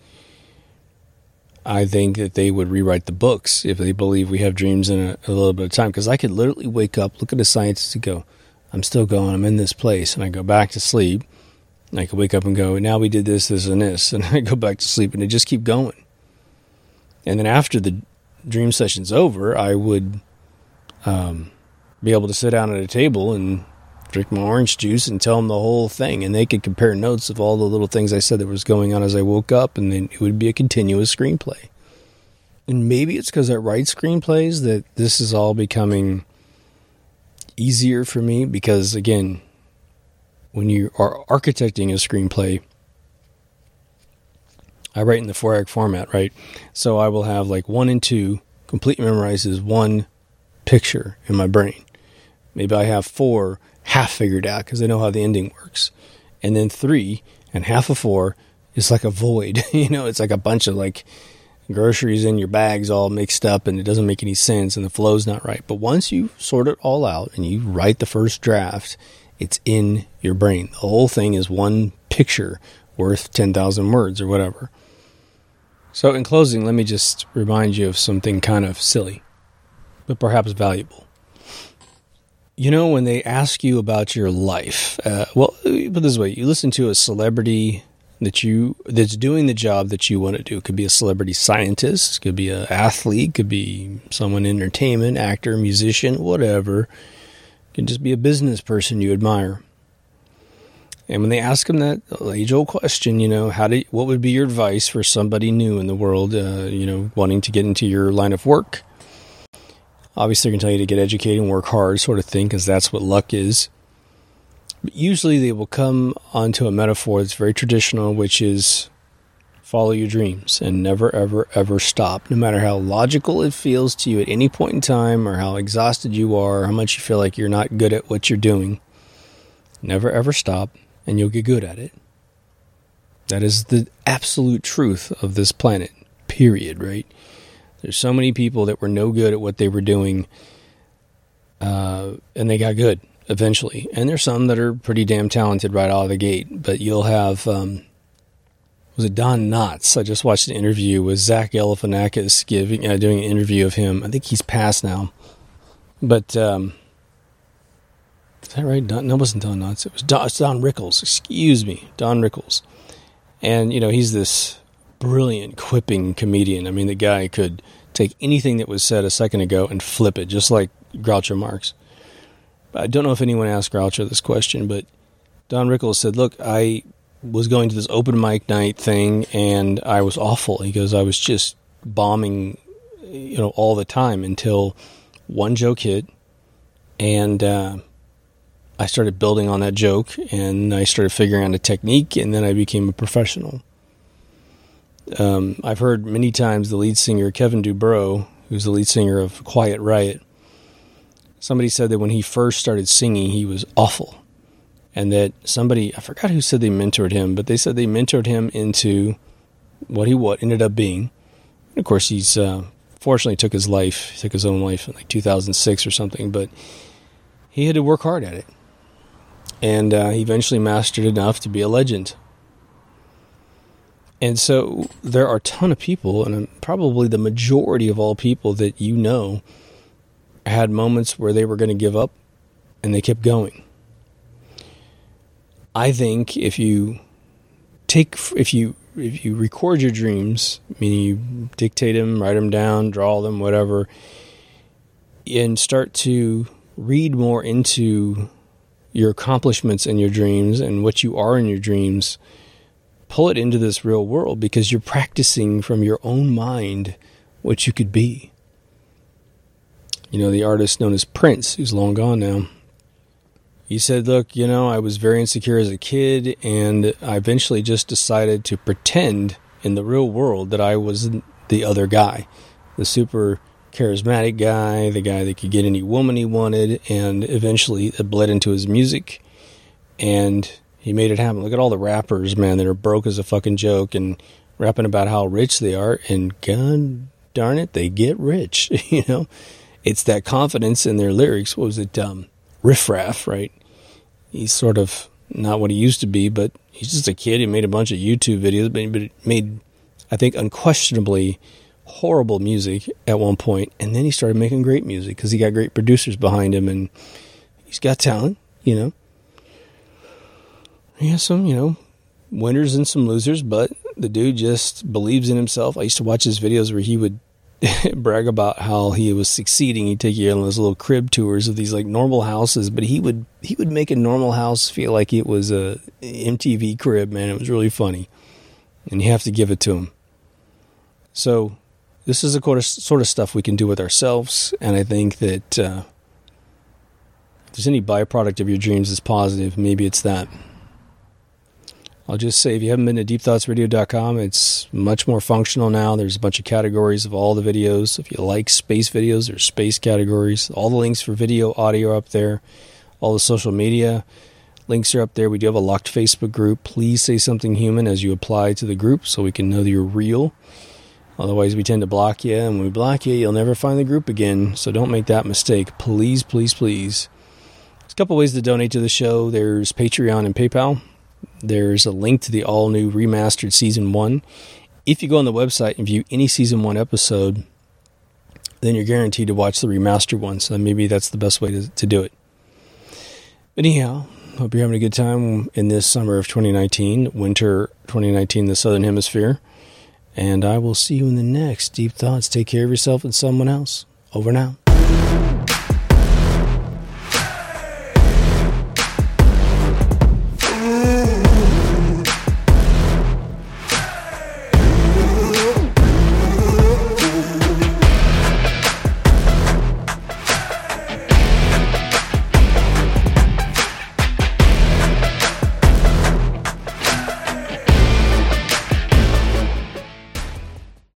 I think that they would rewrite the books if they believe we have dreams in a, a little bit of time. Because I could literally wake up, look at a scientist and go, I'm still going, I'm in this place. And I go back to sleep. And I could wake up and go, now we did this, this, and this. And I go back to sleep and it just keep going. And then after the dream session's over, I would um, be able to sit down at a table and drink my orange juice and tell them the whole thing. And they could compare notes of all the little things I said that was going on as I woke up. And then it would be a continuous screenplay. And maybe it's because I write screenplays that this is all becoming easier for me. Because, again, when you are architecting a screenplay, I write in the four act format, right? So I will have like one and two completely memorized as one picture in my brain. Maybe I have four half figured out because I know how the ending works. And then three and half of four is like a void. You know, it's like a bunch of like groceries in your bags all mixed up and it doesn't make any sense and the flow's not right. But once you sort it all out and you write the first draft, it's in your brain. The whole thing is one picture worth ten thousand words or whatever. So in closing, let me just remind you of something kind of silly, but perhaps valuable. You know, when they ask you about your life, uh, well, put it this way, you listen to a celebrity that you that's doing the job that you want to do. It could be a celebrity scientist, could be an athlete, could be someone in entertainment, actor, musician, whatever. It can just be a business person you admire. And when they ask them that age-old question, you know, how do you, what would be your advice for somebody new in the world, uh, you know, wanting to get into your line of work? Obviously, they're going to tell you to get educated and work hard, sort of thing, because that's what luck is. But usually, they will come onto a metaphor that's very traditional, which is follow your dreams and never, ever, ever stop. No matter how logical it feels to you at any point in time, or how exhausted you are, or how much you feel like you're not good at what you're doing, never, ever stop, and you'll get good at it. That is the absolute truth of this planet, period, right? There's so many people that were no good at what they were doing, uh, and they got good eventually. And there's some that are pretty damn talented right out of the gate. But you'll have, um, was it Don Knotts? I just watched an interview with Zach Galifianakis giving, uh, doing an interview of him. I think he's passed now. But, um, is that right? Don, no, it wasn't Don Knotts. It was Don, it's Don Rickles. Excuse me. Don Rickles. And, you know, he's this brilliant, quipping comedian. I mean, the guy could take anything that was said a second ago and flip it, just like Groucho Marx. I don't know if anyone asked Groucho this question, but Don Rickles said, look, I was going to this open mic night thing, and I was awful. He goes, I was just bombing, you know, all the time until one joke hit, and uh, I started building on that joke, and I started figuring out a technique, and then I became a professional. Um, I've heard many times the lead singer, Kevin DuBrow, who's the lead singer of Quiet Riot, somebody said that when he first started singing, he was awful. And that somebody, I forgot who said they mentored him, but they said they mentored him into what he what ended up being. And of course, he's uh, fortunately took his life, he took his own life in like two thousand six or something, but he had to work hard at it. And uh, he eventually mastered enough to be a legend. And so there are a ton of people, and probably the majority of all people that you know had moments where they were going to give up, and they kept going. I think if you take, if you if you record your dreams, meaning you dictate them, write them down, draw them, whatever, and start to read more into your accomplishments in your dreams and what you are in your dreams, pull it into this real world, because you're practicing from your own mind what you could be. You know, the artist known as Prince, who's long gone now, he said, look, you know, I was very insecure as a kid, and I eventually just decided to pretend in the real world that I was the other guy, the super charismatic guy, the guy that could get any woman he wanted, and eventually it bled into his music, and he made it happen. Look at all the rappers, man, that are broke as a fucking joke and rapping about how rich they are, and god darn it, they get rich, you know? It's that confidence in their lyrics. What was it? Um, Riff Raff, right? He's sort of not what he used to be, but he's just a kid. He made a bunch of YouTube videos, but he made, I think, unquestionably horrible music at one point, and then he started making great music because he got great producers behind him, and he's got talent, you know. He has some, you know, winners and some losers, but the dude just believes in himself. I used to watch his videos where he would brag about how he was succeeding. He'd take you on those little crib tours of these like normal houses, but he would he would make a normal house feel like it was a M T V crib, man. It was really funny, and you have to give it to him. So this is the sort of stuff we can do with ourselves, and I think that uh, if there's any byproduct of your dreams that's positive, maybe it's that. I'll just say, if you haven't been to deep thoughts radio dot com, it's much more functional now. There's a bunch of categories of all the videos. If you like space videos, there's space categories. All the links for video, audio are up there. All the social media links are up there. We do have a locked Facebook group. Please say something human as you apply to the group so we can know that you're real. Otherwise, we tend to block you, and when we block you, you'll never find the group again. So don't make that mistake. Please, please, please. There's a couple ways to donate to the show. There's Patreon and PayPal. There's a link to the all-new remastered Season one. If you go on the website and view any Season one episode, then you're guaranteed to watch the remastered one. So maybe that's the best way to, to do it. But anyhow, hope you're having a good time in this summer of twenty nineteen, winter twenty nineteen in the Southern Hemisphere. And I will see you in the next Deep Thoughts. Take care of yourself and someone else. Over now.